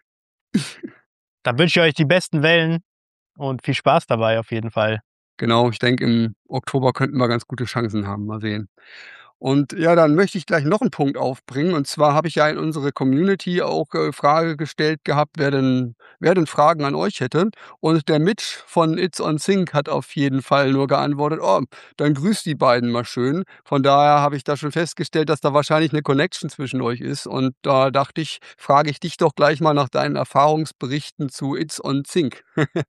Dann wünsche ich euch die besten Wellen und viel Spaß dabei auf jeden Fall.
Genau, ich denke, im Oktober könnten wir ganz gute Chancen haben. Mal sehen. Und ja, dann möchte ich gleich noch einen Punkt aufbringen. Und zwar habe ich ja in unsere Community auch äh, Frage gestellt gehabt, wer denn, wer denn Fragen an euch hätte. Und der Mitch von It's on Sync hat auf jeden Fall nur geantwortet, oh, dann grüßt die beiden mal schön. Von daher habe ich da schon festgestellt, dass da wahrscheinlich eine Connection zwischen euch ist. Und da dachte ich, frage ich dich doch gleich mal nach deinen Erfahrungsberichten zu It's on Sync.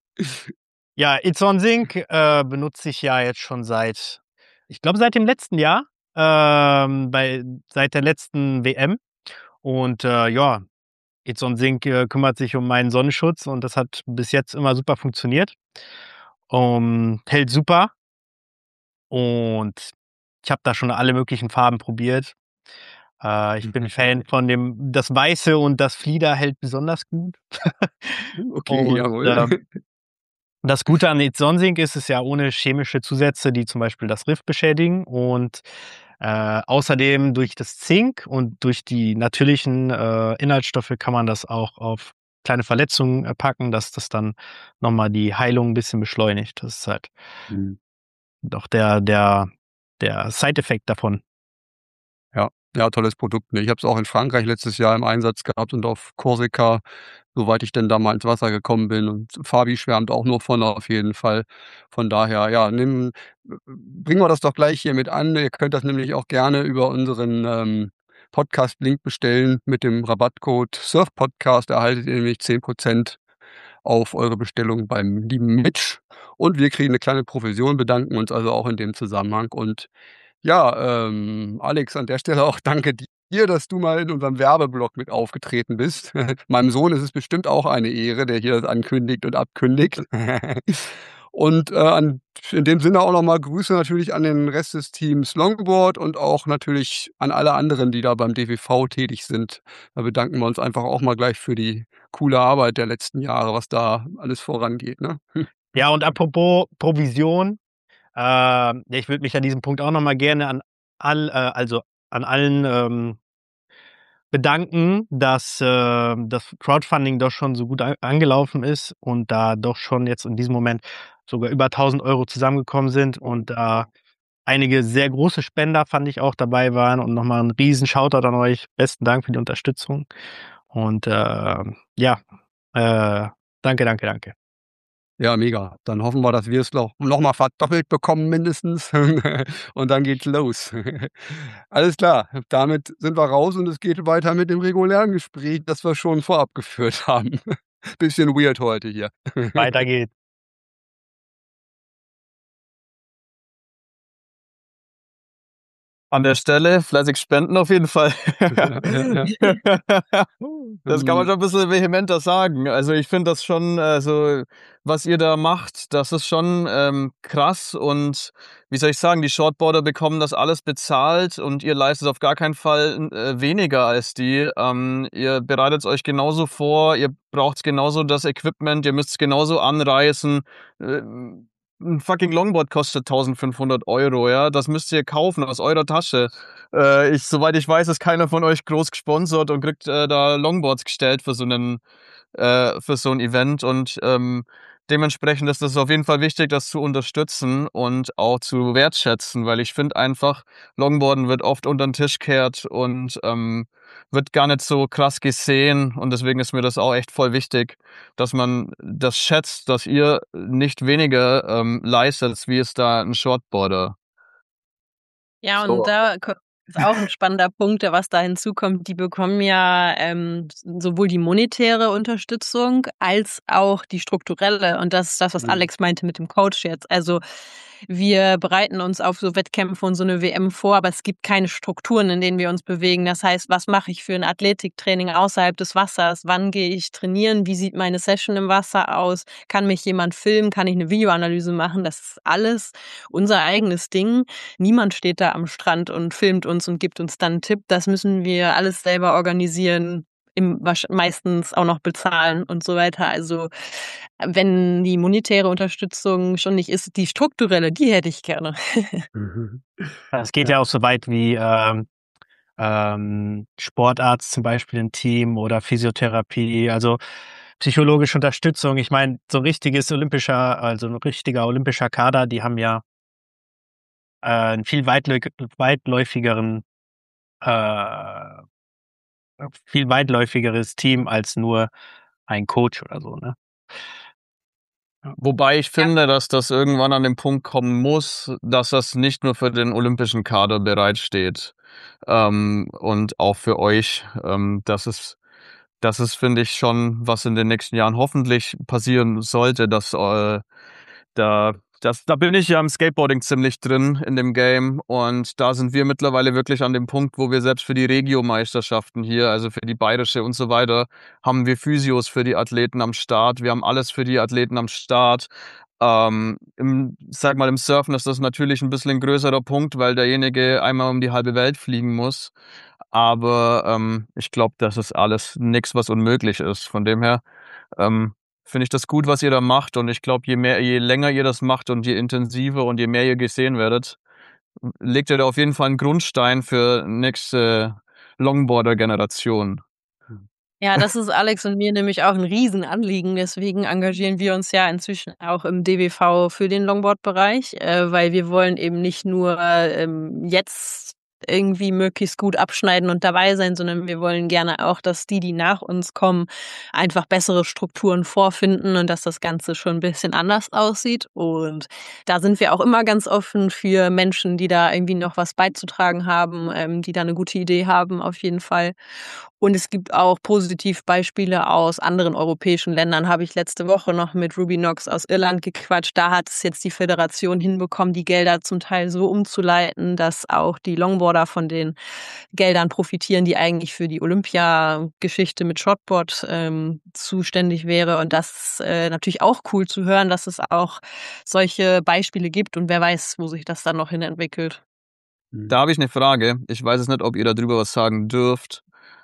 Ja, It's on Sync äh, benutze ich ja jetzt schon seit, ich glaube, seit dem letzten Jahr, ähm, bei, seit der letzten W M. Und äh, ja, It's on Sync äh, kümmert sich um meinen Sonnenschutz und das hat bis jetzt immer super funktioniert. Um, hält super. Und ich habe da schon alle möglichen Farben probiert. Äh, ich bin Fan von dem, das Weiße und das Flieder hält besonders gut.
Okay,
Und
jawohl.
ähm, das Gute an It's on Sync ist, es ist ja ohne chemische Zusätze, die zum Beispiel das Riff beschädigen. Und äh, außerdem durch das Zink und durch die natürlichen äh, Inhaltsstoffe kann man das auch auf kleine Verletzungen äh, packen, dass das dann nochmal die Heilung ein bisschen beschleunigt. Das ist halt
Mhm.
doch der, der, der Side-Effekt davon.
Ja, ja, tolles Produkt. Ne? Ich habe es auch in Frankreich letztes Jahr im Einsatz gehabt und auf Korsika, soweit ich denn da mal ins Wasser gekommen bin. Und Fabi schwärmt auch nur von auf jeden Fall. Von daher, ja, nimm, bringen wir das doch gleich hier mit an. Ihr könnt das nämlich auch gerne über unseren ähm, Podcast-Link bestellen. Mit dem Rabattcode SurfPodcast erhaltet ihr nämlich zehn Prozent auf eure Bestellung beim lieben Mitch. Und wir kriegen eine kleine Provision, bedanken uns also auch in dem Zusammenhang. Und ja, ähm, Alex, an der Stelle auch danke dir, dass du mal in unserem Werbeblock mit aufgetreten bist. Meinem Sohn ist es bestimmt auch eine Ehre, der hier das ankündigt und abkündigt. Und äh, an, in dem Sinne auch nochmal Grüße natürlich an den Rest des Teams Longboard und auch natürlich an alle anderen, die da beim D W V tätig sind. Da bedanken wir uns einfach auch mal gleich für die coole Arbeit der letzten Jahre, was da alles vorangeht. Ne?
Ja, und apropos Provision, äh, ich würde mich an diesem Punkt auch nochmal gerne an all, äh, also an allen ähm, bedanken, dass äh, das Crowdfunding doch schon so gut a- angelaufen ist und da doch schon jetzt in diesem Moment sogar über tausend Euro zusammengekommen sind und da einige sehr große Spender, fand ich, auch dabei waren und nochmal einen riesen Shoutout an euch. Besten Dank für die Unterstützung und äh, ja, äh, danke, danke, danke.
Ja, mega. Dann hoffen wir, dass wir es noch, noch mal verdoppelt bekommen mindestens. Und dann geht's los. Alles klar. Damit sind wir raus und es geht weiter mit dem regulären Gespräch, das wir schon vorab geführt haben. Bisschen weird heute hier.
Weiter geht's.
An der Stelle fleißig spenden auf jeden Fall.
Ja, ja, ja.
Das kann man schon ein bisschen vehementer sagen. Also ich finde das schon, also was ihr da macht, das ist schon ähm, krass und wie soll ich sagen, die Shortboarder bekommen das alles bezahlt und ihr leistet auf gar keinen Fall äh, weniger als die. Ähm, ihr bereitet euch genauso vor, ihr braucht genauso das Equipment, ihr müsst es genauso anreißen. Äh, Ein fucking Longboard kostet eintausendfünfhundert Euro, ja. Das müsst ihr kaufen aus eurer Tasche. Äh, ich, soweit ich weiß, ist keiner von euch groß gesponsert und kriegt äh, da Longboards gestellt für so einen, äh, für so ein Event. Und ähm, dementsprechend ist es auf jeden Fall wichtig, das zu unterstützen und auch zu wertschätzen, weil ich finde einfach, Longboarden wird oft unter den Tisch kehrt und ähm, wird gar nicht so krass gesehen. Und deswegen ist mir das auch echt voll wichtig, dass man das schätzt, dass ihr nicht weniger ähm, leistet, wie es da ein Shortboarder.
Ja,
So.
und da ko- ist auch ein spannender Punkt, der was da hinzukommt. Die bekommen ja ähm, sowohl die monetäre Unterstützung als auch die strukturelle. Und das ist das, was
Mhm.
Alex meinte mit dem Coach jetzt. Also wir bereiten uns auf so Wettkämpfe und so eine W M vor, aber es gibt keine Strukturen, in denen wir uns bewegen. Das heißt, was mache ich für ein Athletiktraining außerhalb des Wassers? Wann gehe ich trainieren? Wie sieht meine Session im Wasser aus? Kann mich jemand filmen? Kann ich eine Videoanalyse machen? Das ist alles unser eigenes Ding. Niemand steht da am Strand und filmt uns und gibt uns dann einen Tipp. Das müssen wir alles selber organisieren, im, meistens auch noch bezahlen und so weiter. Also wenn die monetäre Unterstützung schon nicht ist, die strukturelle, die hätte ich gerne.
Mhm.
Es geht ja. ja auch so weit wie ähm, ähm, Sportarzt zum Beispiel im Team oder Physiotherapie, also psychologische Unterstützung. Ich meine, so ein richtiges olympischer, also ein richtiger olympischer Kader, die haben ja äh, einen viel weitläu- weitläufigeren, äh, viel weitläufigeres Team als nur ein Coach oder so, ne?
Wobei ich finde, dass das irgendwann an den Punkt kommen muss, dass das nicht nur für den olympischen Kader bereitsteht, ähm, und auch für euch. Ähm, das ist, das ist, finde ich, schon, was in den nächsten Jahren hoffentlich passieren sollte, dass äh, da, das, da bin ich ja im Skateboarding ziemlich drin in dem Game, und da sind wir mittlerweile wirklich an dem Punkt, wo wir selbst für die Regio-Meisterschaften hier, also für die bayerische und so weiter, haben wir Physios für die Athleten am Start, wir haben alles für die Athleten am Start. Ähm, im, sag mal, im Surfen ist das natürlich ein bisschen ein größerer Punkt, weil derjenige einmal um die halbe Welt fliegen muss. Aber ähm, ich glaube, das ist alles nichts, was unmöglich ist. Von dem her ähm, finde ich das gut, was ihr da macht. Und ich glaube, je mehr, je länger ihr das macht und je intensiver und je mehr ihr gesehen werdet, legt ihr da auf jeden Fall einen Grundstein für nächste Longboarder-Generation.
Ja, das ist Alex und mir nämlich auch ein Riesenanliegen. Deswegen engagieren wir uns ja inzwischen auch im D W V für den Longboard-Bereich, äh, weil wir wollen eben nicht nur ähm, jetzt irgendwie möglichst gut abschneiden und dabei sein, sondern wir wollen gerne auch, dass die, die nach uns kommen, einfach bessere Strukturen vorfinden und dass das Ganze schon ein bisschen anders aussieht. Und da sind wir auch immer ganz offen für Menschen, die da irgendwie noch was beizutragen haben, ähm, die da eine gute Idee haben, auf jeden Fall. Und es gibt auch Positivbeispiele aus anderen europäischen Ländern. Habe ich letzte Woche noch mit Ruby Knox aus Irland gequatscht. Da hat es jetzt die Föderation hinbekommen, die Gelder zum Teil so umzuleiten, dass auch die Longboarder von den Geldern profitieren, die eigentlich für die Olympiageschichte mit Shortboard ähm, zuständig wäre. Und das ist äh, natürlich auch cool zu hören, dass es auch solche Beispiele gibt. Und wer weiß, wo sich das dann noch hin entwickelt.
Da habe ich eine Frage. Ich weiß es nicht, ob ihr darüber was sagen dürft,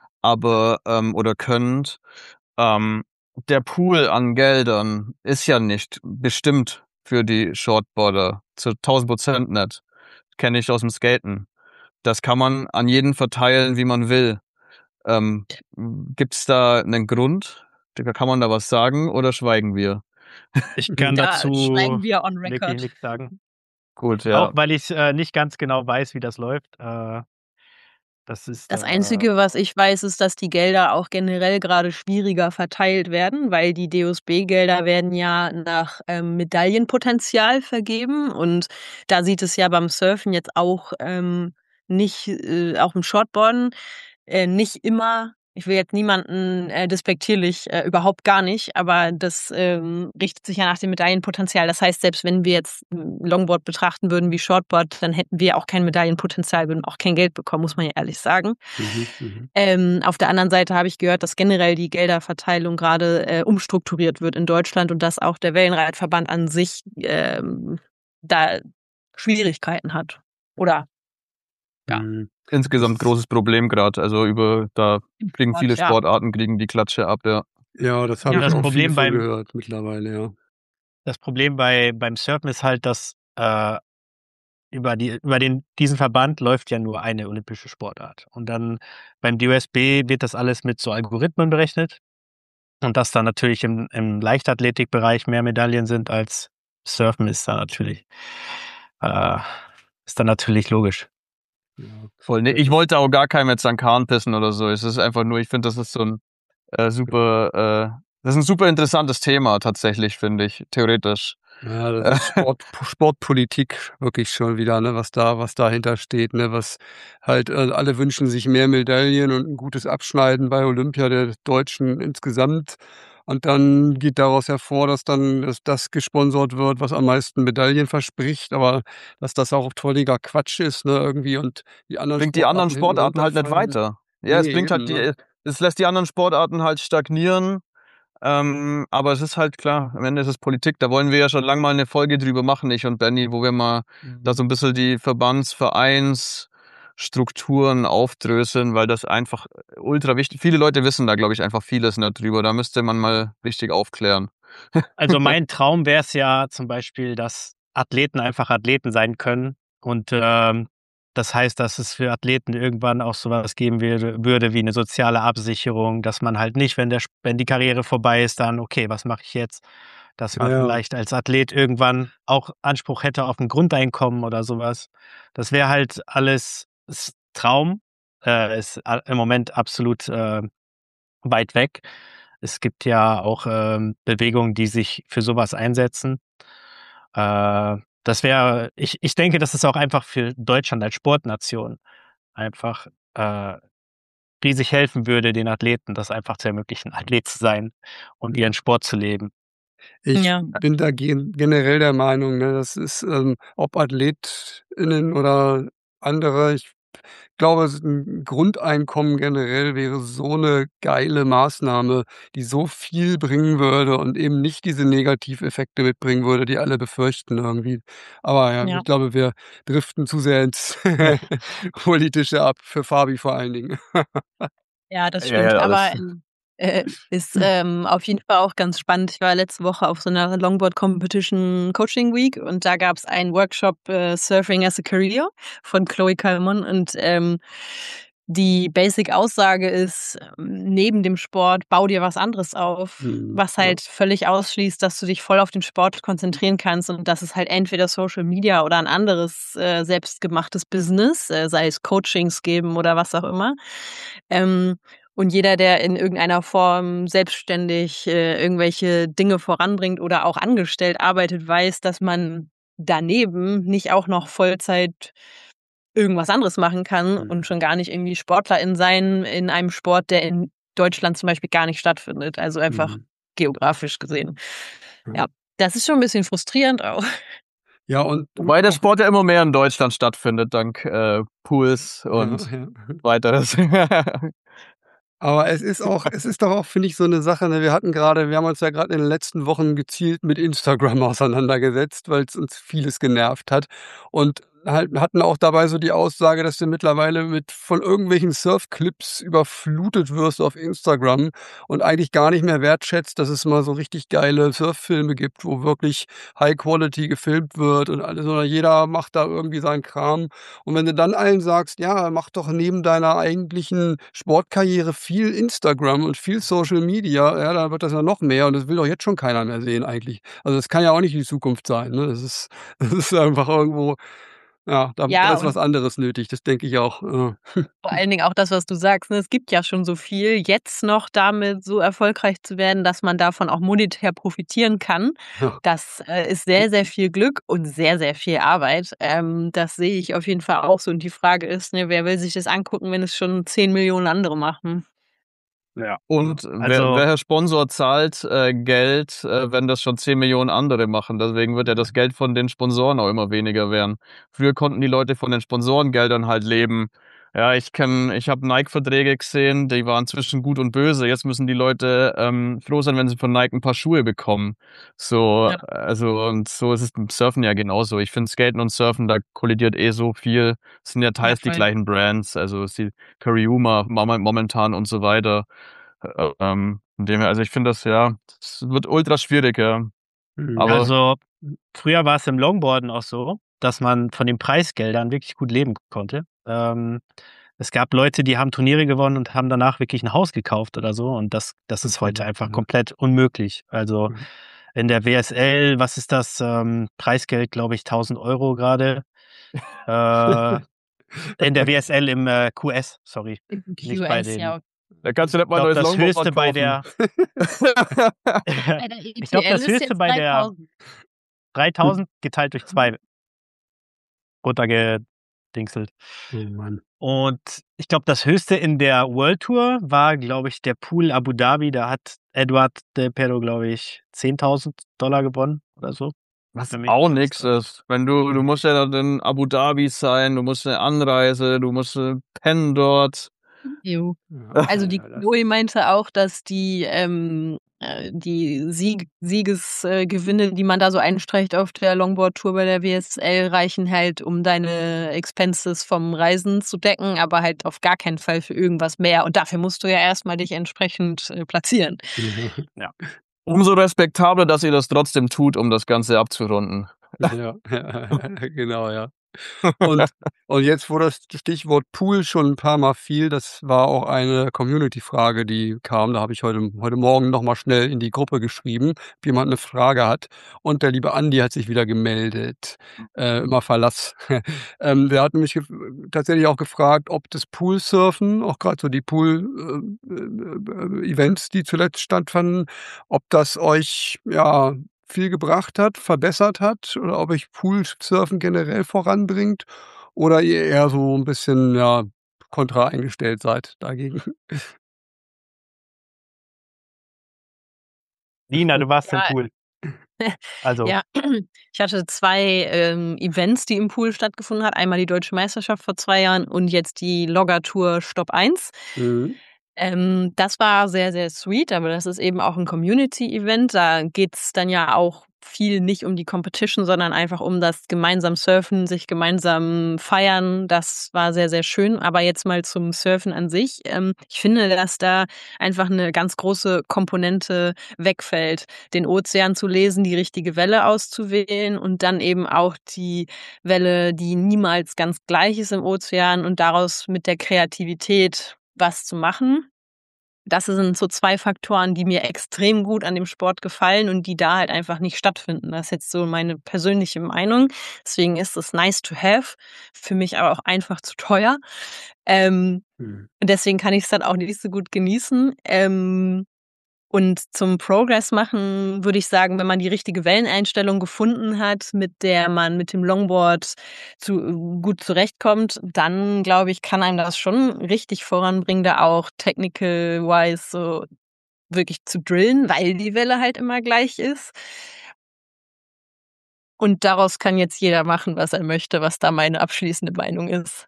aber ähm, oder könnt. Ähm, der Pool an Geldern ist ja nicht bestimmt für die Shortboarder. Zu tausend Prozent nicht. Kenne ich aus dem Skaten. Das kann man an jeden verteilen, wie man will. Ähm, gibt's da einen Grund? Kann man da was sagen oder schweigen wir?
Ich kann
Da
dazu
schweigen wir on
wirklich
record.
nichts sagen.
Gut, ja.
Auch weil ich äh, nicht ganz genau weiß, wie das läuft. Äh, das ist
Das
äh,
Einzige, was ich weiß, ist, dass die Gelder auch generell gerade schwieriger verteilt werden, weil die D O S B-Gelder werden ja nach ähm, Medaillenpotenzial vergeben. Und da sieht es ja beim Surfen jetzt auch ähm, nicht, äh, auch im Shortboarden, äh, nicht immer, ich will jetzt niemanden äh, despektierlich, äh, überhaupt gar nicht, aber das ähm, richtet sich ja nach dem Medaillenpotenzial. Das heißt, selbst wenn wir jetzt Longboard betrachten würden wie Shortboard, dann hätten wir auch kein Medaillenpotenzial, würden auch kein Geld bekommen, muss man ja ehrlich sagen.
Mhm, mhm.
Ähm, auf der anderen Seite habe ich gehört, dass generell die Gelderverteilung gerade äh, umstrukturiert wird in Deutschland und dass auch der Wellenreitverband an sich ähm, da Schwierigkeiten hat. Oder ja.
Mhm.
Insgesamt großes Problem gerade. Also über da kriegen viele
Ja.
Sportarten kriegen die Klatsche ab, ja.
Ja, das habe
Ja.
ich
Das
auch
Problem
viel von
beim-
gehört mittlerweile, ja.
Das Problem bei beim Surfen ist halt, dass äh, über die über den diesen Verband läuft ja nur eine olympische Sportart. Und dann beim D O S B wird das alles mit so Algorithmen berechnet. Und dass da natürlich im, im Leichtathletikbereich mehr Medaillen sind als Surfen, ist da natürlich äh, ist da natürlich logisch.
Ja.
Voll. Nee, ich wollte auch gar keinem jetzt an Kahn pissen oder so. Es ist einfach nur, ich finde, das ist so ein äh, super, äh, das ist ein super interessantes Thema tatsächlich, finde ich, theoretisch.
Ja, das ist Sport, Sportpolitik wirklich schon wieder, ne, was da, was dahinter steht, ne, was halt, äh, alle wünschen sich mehr Medaillen und ein gutes Abschneiden bei Olympia der Deutschen insgesamt. Und dann geht daraus hervor, dass dann dass das gesponsert wird, was am meisten Medaillen verspricht, aber dass das auch völliger Quatsch ist, ne, irgendwie und die anderen
Bringt die anderen
hinten
Sportarten halt nicht
runterfallen.
weiter. Ja, es
Nee,
bringt halt
eben,
die,
ne?
es lässt die anderen Sportarten halt stagnieren. Ähm, aber es ist halt klar, am Ende ist es Politik. Da wollen wir ja schon lange mal eine Folge drüber machen, ich und Benny, wo wir mal da so ein bisschen die Verbands-, Vereinsstrukturen aufdröseln, weil das einfach ultra wichtig. Viele Leute wissen da, glaube ich, einfach vieles nicht drüber. Da müsste man mal richtig aufklären.
Also mein Traum wäre es ja zum Beispiel, dass Athleten einfach Athleten sein können und ähm, das heißt, dass es für Athleten irgendwann auch sowas geben würde, würde wie eine soziale Absicherung, dass man halt nicht, wenn der, wenn die Karriere vorbei ist, dann, okay, was mache ich jetzt? Dass man
Ja.
vielleicht als Athlet irgendwann auch Anspruch hätte auf ein Grundeinkommen oder sowas. Das wäre halt alles ist Traum, äh, ist a- im Moment absolut äh, weit weg. Es gibt ja auch ähm, Bewegungen, die sich für sowas einsetzen. Äh, das wäre, ich, ich denke, das ist auch einfach für Deutschland als Sportnation einfach äh, riesig helfen würde, den Athleten das einfach zu ermöglichen, Athlet zu sein und ihren Sport zu leben.
Ich
Ja.
bin da gen generell der Meinung, ne, das ist, ähm, ob AthletInnen oder andere, ich glaube, s 'n Grundeinkommen generell wäre so eine geile Maßnahme, die so viel bringen würde und eben nicht diese Negativeffekte mitbringen würde, die alle befürchten irgendwie. Aber ja,
Ja.
ich glaube, wir driften zu sehr ins Politische ab, für Fabi vor allen Dingen.
Ja, das
Ja,
stimmt.
ja,
Aber
alles.
ähm, äh, ist ähm, auf jeden Fall auch ganz spannend. Ich war letzte Woche auf so einer Longboard Competition Coaching Week und da gab es einen Workshop äh, Surfing as a Career von Chloe Kalmon und ähm, die Basic-Aussage ist, ähm, neben dem Sport bau dir was anderes auf,
Mhm,
was
ja.
halt völlig ausschließt, dass du dich voll auf den Sport konzentrieren kannst und das ist halt entweder Social Media oder ein anderes äh, selbstgemachtes Business, äh, sei es Coachings geben oder was auch immer. Ähm, und jeder, der in irgendeiner Form selbstständig äh, irgendwelche Dinge voranbringt oder auch angestellt arbeitet, weiß, dass man daneben nicht auch noch Vollzeit irgendwas anderes machen kann
Mhm.
und schon gar nicht irgendwie Sportlerin sein in einem Sport, der in Deutschland zum Beispiel gar nicht stattfindet. Also einfach
Mhm.
geografisch gesehen.
Ja.
Ja, das ist schon ein bisschen frustrierend auch.
Ja, und
Wobei der
auch
Sport ja immer mehr in Deutschland stattfindet, dank äh, Pools
ja,
und
ja.
weiteres.
Aber es ist auch es ist doch auch, finde ich, so eine Sache, ne? Wir hatten gerade wir haben uns ja gerade in den letzten Wochen gezielt mit Instagram auseinandergesetzt, weil es uns vieles genervt hat und halt hatten auch dabei so die Aussage, dass du mittlerweile mit von irgendwelchen Surfclips überflutet wirst auf Instagram und eigentlich gar nicht mehr wertschätzt, dass es mal so richtig geile Surffilme gibt, wo wirklich High Quality gefilmt wird und alles, sondern jeder macht da irgendwie seinen Kram. Und wenn du dann allen sagst, ja, mach doch neben deiner eigentlichen Sportkarriere viel Instagram und viel Social Media, ja, dann wird das ja noch mehr und das will doch jetzt schon keiner mehr sehen eigentlich. Also das kann ja auch nicht die Zukunft sein, ne? Das ist, das ist einfach irgendwo, ja, da, da
Ja,
ist was
und
anderes nötig, das denke ich auch. Ja.
vor allen Dingen auch das, was du sagst, ne? Es gibt ja schon so viel. Jetzt noch damit so erfolgreich zu werden, dass man davon auch monetär profitieren kann,
Ja.
das äh, ist sehr, sehr viel Glück und sehr, sehr viel Arbeit. Ähm, das sehe ich auf jeden Fall auch so. Und die Frage ist, ne, wer will sich das angucken, wenn es schon zehn Millionen andere machen?
Ja.
Und wer,
Also,
welcher Sponsor zahlt äh, Geld, äh, wenn das schon zehn Millionen andere machen? Deswegen wird ja das Geld von den Sponsoren auch immer weniger werden. Früher konnten die Leute von den Sponsorengeldern halt leben. Ja, ich kenn, ich habe Nike-Verträge gesehen, die waren zwischen gut und böse. Jetzt müssen die Leute ähm, froh sein, wenn sie von Nike ein paar Schuhe bekommen. So,
Ja.
also und so ist es beim Surfen ja genauso. Ich finde Skaten und Surfen, da kollidiert eh so viel. Es sind ja
Ja,
teils die
voll.
gleichen Brands, also es ist die Cariuma mom- momentan und so weiter. Äh, Ähm, von dem her, also ich finde das, ja, es wird ultra schwierig, ja.
Mhm.
Aber
also früher war es im Longboarden auch so, dass man von den Preisgeldern wirklich gut leben konnte. Ähm, es gab Leute, die haben Turniere gewonnen und haben danach wirklich ein Haus gekauft oder so. Und das, das ist heute einfach
Ja.
komplett unmöglich. Also
Mhm.
in der W S L, was ist das? Ähm, Preisgeld, glaube ich, tausend Euro gerade. Äh, in der W S L im äh, Q S, sorry. Nicht bei
Q S,
den.
ja.
da kannst du nicht
Ich
mal ein
glaube,
neues
das
Longboard
höchste bei
kaufen.
der.
Bei der
Ich glaube,
E T L
das
ist
höchste
jetzt
bei der
dreitausend.
dreitausend geteilt durch zwei runtergedingselt.
Oh Mann.
Und ich glaube, das höchste in der World Tour war, glaube ich, der Pool Abu Dhabi. Da hat Eduard Del Perro, glaube ich, zehntausend Dollar gewonnen oder so.
Was
Wenn mich
auch
nicht alles
nix
täuscht.
ist. Wenn du, du musst ja dann in Abu Dhabi sein, du musst eine Anreise, du musst äh, pennen dort.
Jo.
Ja,
Also die
ja, das,
Chloe meinte auch, dass die ähm, äh, die Sieg Siegesgewinne, äh, Gewinne, die man da so einstreicht auf der Longboard-Tour bei der W S L, reichen halt, um deine Expenses vom Reisen zu decken, aber halt auf gar keinen Fall für irgendwas mehr. Und dafür musst du ja erstmal dich entsprechend äh, platzieren.
ja,
Umso respektabler, dass ihr das trotzdem tut, um das Ganze abzurunden.
ja, ja, genau, ja. Und, und jetzt, wo das Stichwort Pool schon ein paar Mal fiel, das war auch eine Community-Frage, die kam. Da habe ich heute, heute Morgen nochmal schnell in die Gruppe geschrieben, ob jemand eine Frage hat. Und der liebe Andi hat sich wieder gemeldet. Äh, immer Verlass. ähm, der hat nämlich tatsächlich auch gefragt, ob das Poolsurfen, auch gerade so die Pool-Events, äh, äh, die zuletzt stattfanden, ob das euch ja viel gebracht hat, verbessert hat oder ob euch Poolsurfen generell voranbringt oder ihr eher so ein bisschen, ja, kontra eingestellt seid dagegen.
Nina, du warst im
Ja.
Pool. Also,
Ja, ich hatte zwei ähm, Events, die im Pool stattgefunden hat. Einmal die Deutsche Meisterschaft vor zwei Jahren und jetzt die Logger-Tour Stopp eins.
Mhm.
Ähm, das war sehr, sehr sweet, aber das ist eben auch ein Community-Event. Da geht's dann ja auch viel nicht um die Competition, sondern einfach um das gemeinsam Surfen, sich gemeinsam feiern. Das war sehr, sehr schön. Aber jetzt mal zum Surfen an sich. Ähm, ich finde, dass da einfach eine ganz große Komponente wegfällt, den Ozean zu lesen, die richtige Welle auszuwählen und dann eben auch die Welle, die niemals ganz gleich ist im Ozean und daraus mit der Kreativität was zu machen. Das sind so zwei Faktoren, die mir extrem gut an dem Sport gefallen und die da halt einfach nicht stattfinden. Das ist jetzt so meine persönliche Meinung. Deswegen ist es nice to have, für mich aber auch einfach zu teuer. Ähm,
Mhm.
und deswegen kann ich es dann auch nicht so gut genießen. Ähm, und zum Progress machen würde ich sagen, wenn man die richtige Welleneinstellung gefunden hat, mit der man mit dem Longboard zu, gut zurechtkommt, dann glaube ich, kann einem das schon richtig voranbringen, da auch technical-wise so wirklich zu drillen, weil die Welle halt immer gleich ist. Und daraus kann jetzt jeder machen, was er möchte, was da meine abschließende Meinung ist.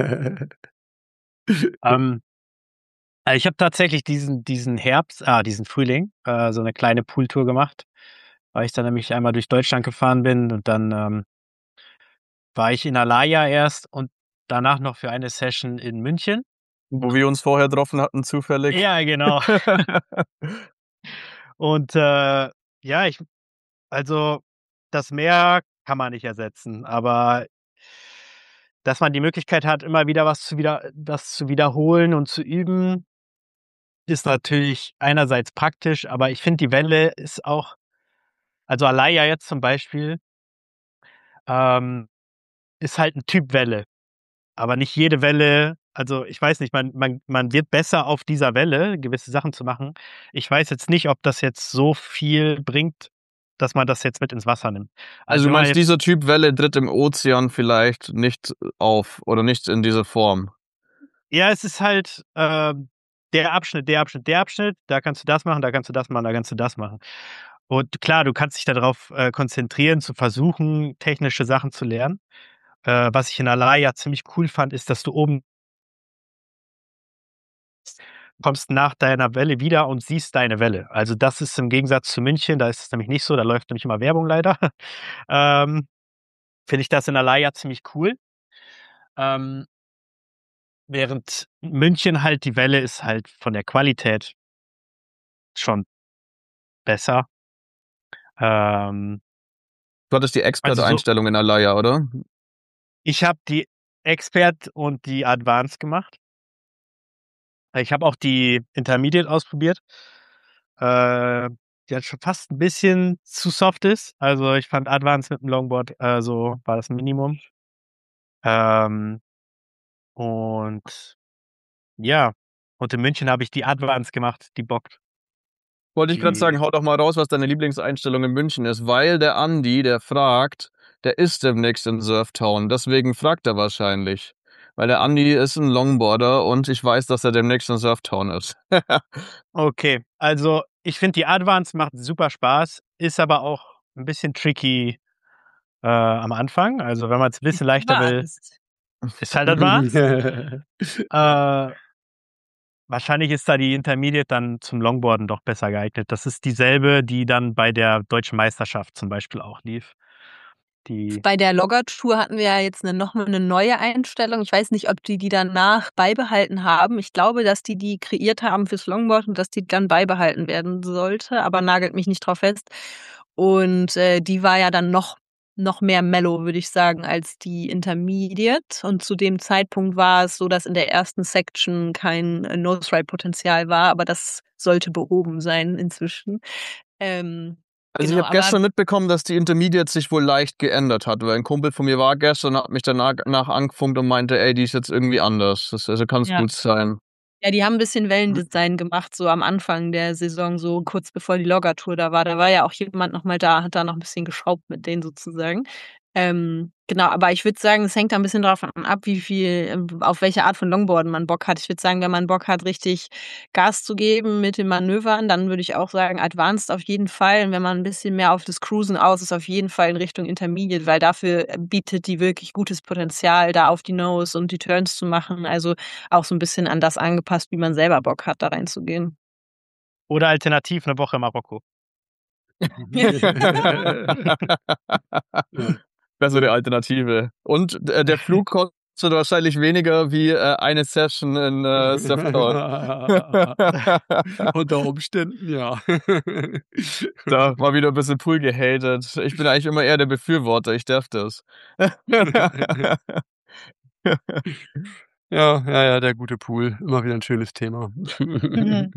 ähm, also ich habe tatsächlich diesen, diesen Herbst, ah, diesen Frühling, äh, so eine kleine Pooltour gemacht, weil ich dann nämlich einmal durch Deutschland gefahren bin und dann ähm, war ich in Alaya erst und danach noch für eine Session in München.
Wo wir uns vorher getroffen hatten, zufällig.
Ja, genau. Und äh, ja, ich, also das Meer kann man nicht ersetzen, aber dass man die Möglichkeit hat, immer wieder was zu wieder, das zu wiederholen und zu üben, ist natürlich einerseits praktisch, aber ich finde, die Welle ist auch, also Alaya jetzt zum Beispiel, ähm, ist halt ein Typ Welle. Aber nicht jede Welle, also ich weiß nicht, man, man, man wird besser auf dieser Welle, gewisse Sachen zu machen. Ich weiß jetzt nicht, ob das jetzt so viel bringt, dass man das jetzt mit ins Wasser nimmt.
Also du
wenn man
meinst,
jetzt,
dieser Typ Welle tritt im Ozean vielleicht nicht auf oder nicht in dieser Form?
ja, es ist halt äh, der Abschnitt, der Abschnitt, der Abschnitt, da kannst du das machen, da kannst du das machen, da kannst du das machen. Und klar, du kannst dich darauf äh, konzentrieren, zu versuchen, technische Sachen zu lernen. Äh, was ich in Alaya ziemlich cool fand, ist, dass du oben kommst nach deiner Welle wieder und siehst deine Welle. Also das ist im Gegensatz zu München, da ist es nämlich nicht so, da läuft nämlich immer Werbung leider. ähm, Finde ich das in Alaya ziemlich cool. Ähm, während München halt, die Welle ist halt von der Qualität schon besser. Ähm,
Du hattest die
also so,
Expert-Einstellung in Alaya, oder?
ich habe die Expert und die Advanced gemacht. Ich habe auch die Intermediate ausprobiert. Äh, die halt schon fast ein bisschen zu soft ist. Also ich fand Advanced mit dem Longboard, äh, so war das Minimum. Ähm, und ja, und in München habe ich die Advanced gemacht, die bockt.
Wollte ich gerade
Die,
sagen, hau doch mal raus, was deine Lieblingseinstellung in München ist, weil der Andi, der fragt, der ist demnächst in Surftown, deswegen fragt er wahrscheinlich. Weil der Andi ist ein Longboarder und ich weiß, dass er demnächst in Surftown ist.
okay, also ich finde die Advanced macht super Spaß, ist aber auch ein bisschen tricky äh, am Anfang. Also wenn man es ein bisschen leichter will,
Advanced.
ist halt Advanced. äh, Wahrscheinlich ist da die Intermediate dann zum Longboarden doch besser geeignet. Das ist dieselbe, die dann bei der Deutschen Meisterschaft zum Beispiel auch lief. Die
Bei der Logger-Tour hatten wir ja jetzt eine, noch mal eine neue Einstellung. Ich weiß nicht, ob die die danach beibehalten haben. Ich glaube, dass die die kreiert haben fürs Longboard und dass die dann beibehalten werden sollte, aber nagelt mich nicht drauf fest. Und äh, die war ja dann noch noch mehr mellow, würde ich sagen, als die Intermediate. Und zu dem Zeitpunkt war es so, dass in der ersten Section kein äh, Nose-Ride-Potenzial war, aber das sollte behoben sein inzwischen. Ähm,
Also
genau,
ich habe gestern mitbekommen, dass die Intermediate sich wohl leicht geändert hat, weil ein Kumpel von mir war gestern, hat mich danach nach angefunkt und meinte, ey, die ist jetzt irgendwie anders. Das, also kann es
ja.
gut sein.
Ja, die haben ein bisschen Wellendesign gemacht, so am Anfang der Saison, so kurz bevor die Logger-Tour da war. Da war ja auch jemand nochmal da, hat da noch ein bisschen geschraubt mit denen sozusagen. Ähm, genau, aber ich würde sagen, es hängt da ein bisschen davon ab, wie viel, auf welche Art von Longboarden man Bock hat. Ich würde sagen, wenn man Bock hat, richtig Gas zu geben mit den Manövern, dann würde ich auch sagen, Advanced auf jeden Fall. Und wenn man ein bisschen mehr auf das Cruisen aus ist, auf jeden Fall in Richtung Intermediate, weil dafür bietet die wirklich gutes Potenzial, da auf die Nose und die Turns zu machen. Also auch so ein bisschen an das angepasst, wie man selber Bock hat, da reinzugehen.
Oder alternativ eine Woche Marokko.
Bessere Alternative. Und äh, der Flug kostet wahrscheinlich weniger wie äh, eine Session in äh, Surfcourt.
Unter Umständen, ja.
Da war wieder ein bisschen Pool gehatet. Ich bin eigentlich immer eher der Befürworter, ich darf das.
Ja, ja, ja, der gute Pool. Immer wieder ein schönes Thema.
Mhm.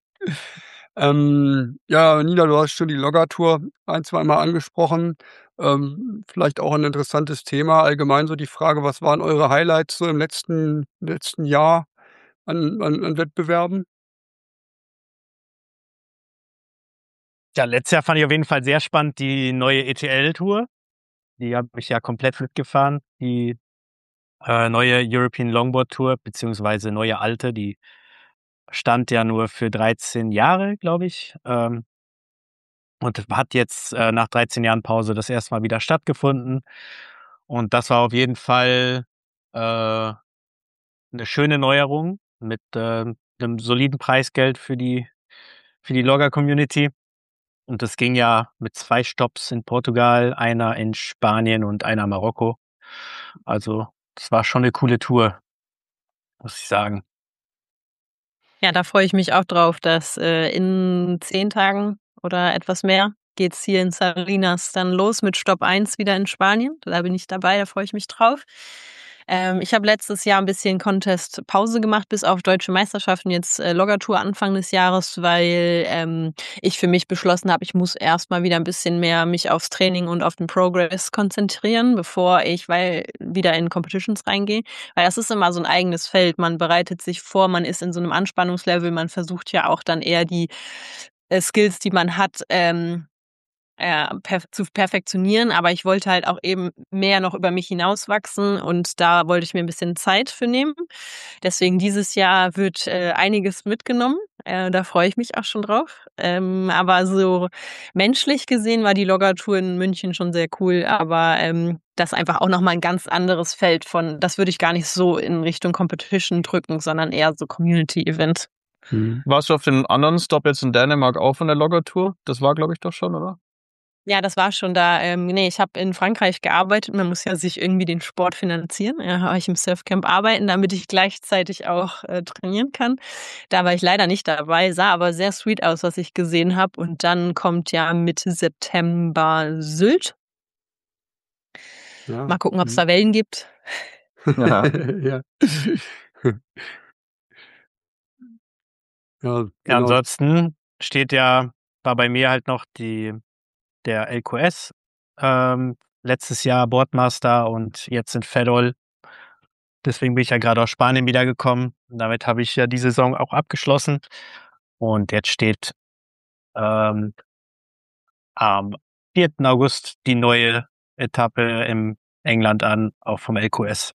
ähm, ja, Nina, du hast schon die Logger-Tour ein, zweimal angesprochen. Ähm, vielleicht auch ein interessantes Thema. Allgemein so die Frage, was waren eure Highlights so im letzten, letzten Jahr an, an, an Wettbewerben?
Ja, letztes Jahr fand ich auf jeden Fall sehr spannend die neue E T L-Tour. Die habe ich ja komplett mitgefahren. Die äh, neue European Longboard Tour, beziehungsweise neue alte, die stand ja nur für dreizehn Jahre, glaube ich. Ähm, und hat jetzt äh, nach dreizehn Jahren Pause das erste Mal wieder stattgefunden. Und das war auf jeden Fall äh, eine schöne Neuerung mit äh, einem soliden Preisgeld für die, für die Logger-Community. Und das ging ja mit zwei Stopps in Portugal, einer in Spanien und einer in Marokko. Also das war schon eine coole Tour, muss ich sagen.
Ja, da freue ich mich auch drauf, dass äh, in zehn Tagen oder etwas mehr geht's hier in Salinas dann los mit Stopp eins wieder in Spanien. Da bin ich dabei, da freue ich mich drauf. Ähm, ich habe letztes Jahr ein bisschen Contest-Pause gemacht, bis auf Deutsche Meisterschaften, jetzt äh, Logger-Tour Anfang des Jahres, weil ähm, ich für mich beschlossen habe, ich muss erstmal wieder ein bisschen mehr mich aufs Training und auf den Progress konzentrieren, bevor ich weil wieder in Competitions reingehe. Weil das ist immer so ein eigenes Feld. Man bereitet sich vor, man ist in so einem Anspannungslevel, man versucht ja auch dann eher die äh, Skills, die man hat, ähm, äh, perf- zu perfektionieren, aber ich wollte halt auch eben mehr noch über mich hinauswachsen und da wollte ich mir ein bisschen Zeit für nehmen. Deswegen dieses Jahr wird äh, einiges mitgenommen. Äh, da freue ich mich auch schon drauf. Ähm, aber so menschlich gesehen war die Logger-Tour in München schon sehr cool, aber ähm, das einfach auch nochmal ein ganz anderes Feld von, das würde ich gar nicht so in Richtung Competition drücken, sondern eher so Community-Event.
Hm.
Warst du auf den anderen Stop jetzt in Dänemark auch von der Logger-Tour? Das war, glaube ich, doch schon, oder?
Ja, das war schon da. Ähm, nee, ich habe in Frankreich gearbeitet. Man muss ja sich irgendwie den Sport finanzieren. Ja, habe ich im Surfcamp arbeiten, damit ich gleichzeitig auch äh, trainieren kann. Da war ich leider nicht dabei, sah aber sehr sweet aus, was ich gesehen habe. Und dann kommt ja Mitte September Sylt.
Ja.
Mal gucken, ob es
Hm.
da Wellen gibt.
Ja.
ja. Ja,
Ja,
genau.
ansonsten steht ja, war bei mir halt noch die, der L Q S, ähm, letztes Jahr Boardmaster und jetzt in Fedol. Deswegen bin ich ja gerade aus Spanien wiedergekommen. Damit habe ich ja die Saison auch abgeschlossen. Und jetzt steht ähm, am vierten August die neue Etappe im England an, auch vom L Q S.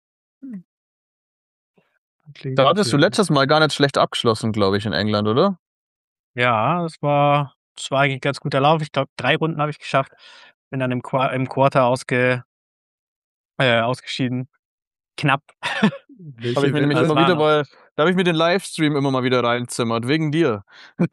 Klingt
Da hattest du
sehr-
letztes Mal gar nicht schlecht abgeschlossen, glaube ich, in England, oder?
Ja, das war, das war eigentlich ein ganz guter Lauf. Ich glaube, drei Runden habe ich geschafft. Bin dann im, Qua im Quarter ausge, äh, ausgeschieden. Knapp.
Welche
Habe ich mir nämlich
Welle-
Das
immer
war
wieder
noch-
bei, da habe ich mir den Livestream immer mal wieder reinzimmert, wegen dir.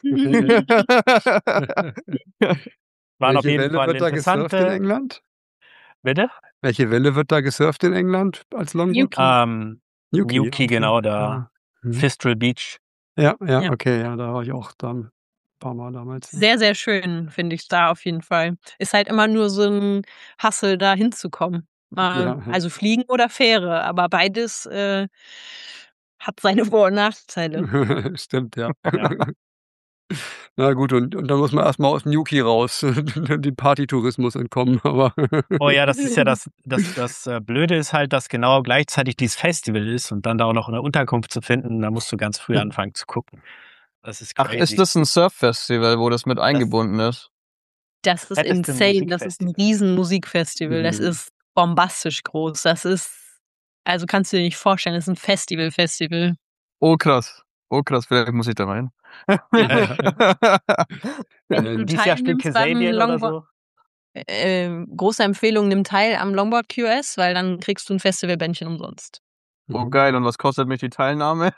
Waren auf
Welche
jeden
Welle
Fall
wird da gesurft in
interessante.
England?
Bitte?
Welche Welle wird da gesurft in England als Longboard?
Yuki.
Ähm,
Yuki,
Yuki,
okay.
genau, da.
Ah. Mhm.
Fistral Beach.
Ja, ja,
Ja.
okay, ja, da war ich auch dann. paar Mal damals. Ja.
Sehr, sehr schön, finde ich da auf jeden Fall. Ist halt immer nur so ein Hustle, da hinzukommen. Äh,
Ja.
also Fliegen oder Fähre, aber beides äh, hat seine Vor- und Nachteile.
Stimmt, ja.
Ja.
Na gut, und, und dann muss man erstmal aus dem Yuki raus, dem Partytourismus entkommen. Aber
Oh ja, das ist ja das, das, das äh, Blöde ist halt, dass genau gleichzeitig dieses Festival ist und dann da auch noch eine Unterkunft zu finden, da musst du ganz früh anfangen zu gucken. Das ist
Ach,
crazy.
ist das ein Surf-Festival, wo das mit eingebunden ist?
Das ist
Fetteste
insane, das ist ein
Musikfestival.
riesen Musikfestival, das
Mhm.
ist bombastisch groß, das ist, also kannst du dir nicht vorstellen, das ist ein Festival-Festival.
Oh krass. Oh krass, vielleicht muss ich da rein.
Wenn
Äh,
du
Dieses Jahr spielt
teilnimmst beim
Kasabian oder
Longboard,
so.
äh, große Empfehlung, nimm teil am Longboard Q S, weil dann kriegst du ein Festivalbändchen umsonst.
Oh geil, und was kostet mich die Teilnahme?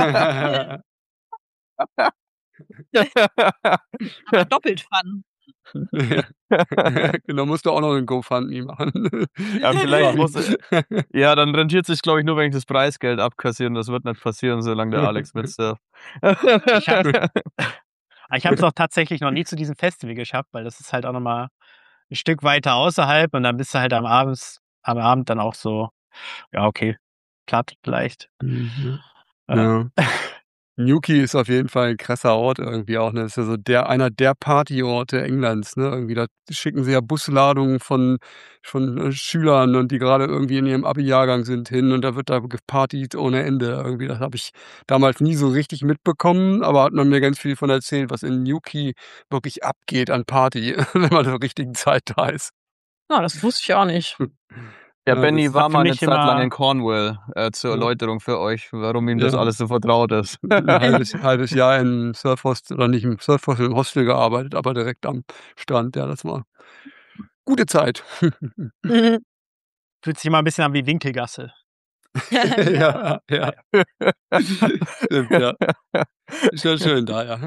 Aber doppelt Fun.
Ja. Genau, musst du auch noch einen GoFundMe machen.
Ja, vielleicht muss Ja, dann rentiert sich, glaube ich, nur, wenn ich das Preisgeld abkassiere, und das wird nicht passieren, solange der Alex mitsurft.
Ich habe ich habe es auch tatsächlich noch nie zu diesem Festival geschafft, weil das ist halt auch nochmal ein Stück weiter außerhalb und dann bist du halt am Abend, am Abend dann auch so, ja, okay, platt vielleicht.
Mhm.
Ja.
Ja. Newquay ist auf jeden Fall ein krasser Ort irgendwie auch, ne? Das ist ja so der, einer der Partyorte Englands, ne? Irgendwie, da schicken sie ja Busladungen von, von äh, Schülern und die gerade irgendwie in ihrem Abi-Jahrgang sind hin und da wird da gepartyt ohne Ende irgendwie. Das habe ich damals nie so richtig mitbekommen, aber hat man mir ganz viel von erzählt, was in Newquay wirklich abgeht an Party, wenn man zur richtigen Zeit da ist.
Ja, das wusste ich auch nicht.
Ja,
Ja,
Benny
das
war
hat für
mal eine
mich
Zeit lang
immer-
in Cornwall, äh, zur
Ja.
Erläuterung für euch, warum ihm das
Ja.
alles so vertraut ist.
ein halbes, halbes Jahr im Surfhostel, oder nicht im Surfhostel, im Hostel gearbeitet, aber direkt am Strand. Ja, das war gute Zeit.
Fühlt sich immer ein bisschen an wie Winkelgasse.
ja, ja. Stimmt, ja. Ist ja schön da, ja.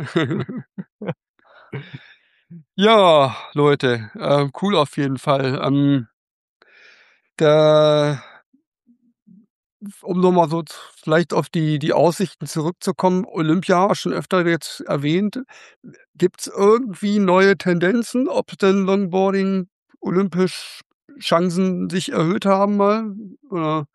Ja, Leute, äh, cool auf jeden Fall. Ähm, da, um nochmal so z- vielleicht auf die, die Aussichten zurückzukommen, Olympia schon öfter jetzt erwähnt. Gibt es irgendwie neue Tendenzen, ob denn Longboarding olympisch Chancen sich erhöht haben mal? Oder?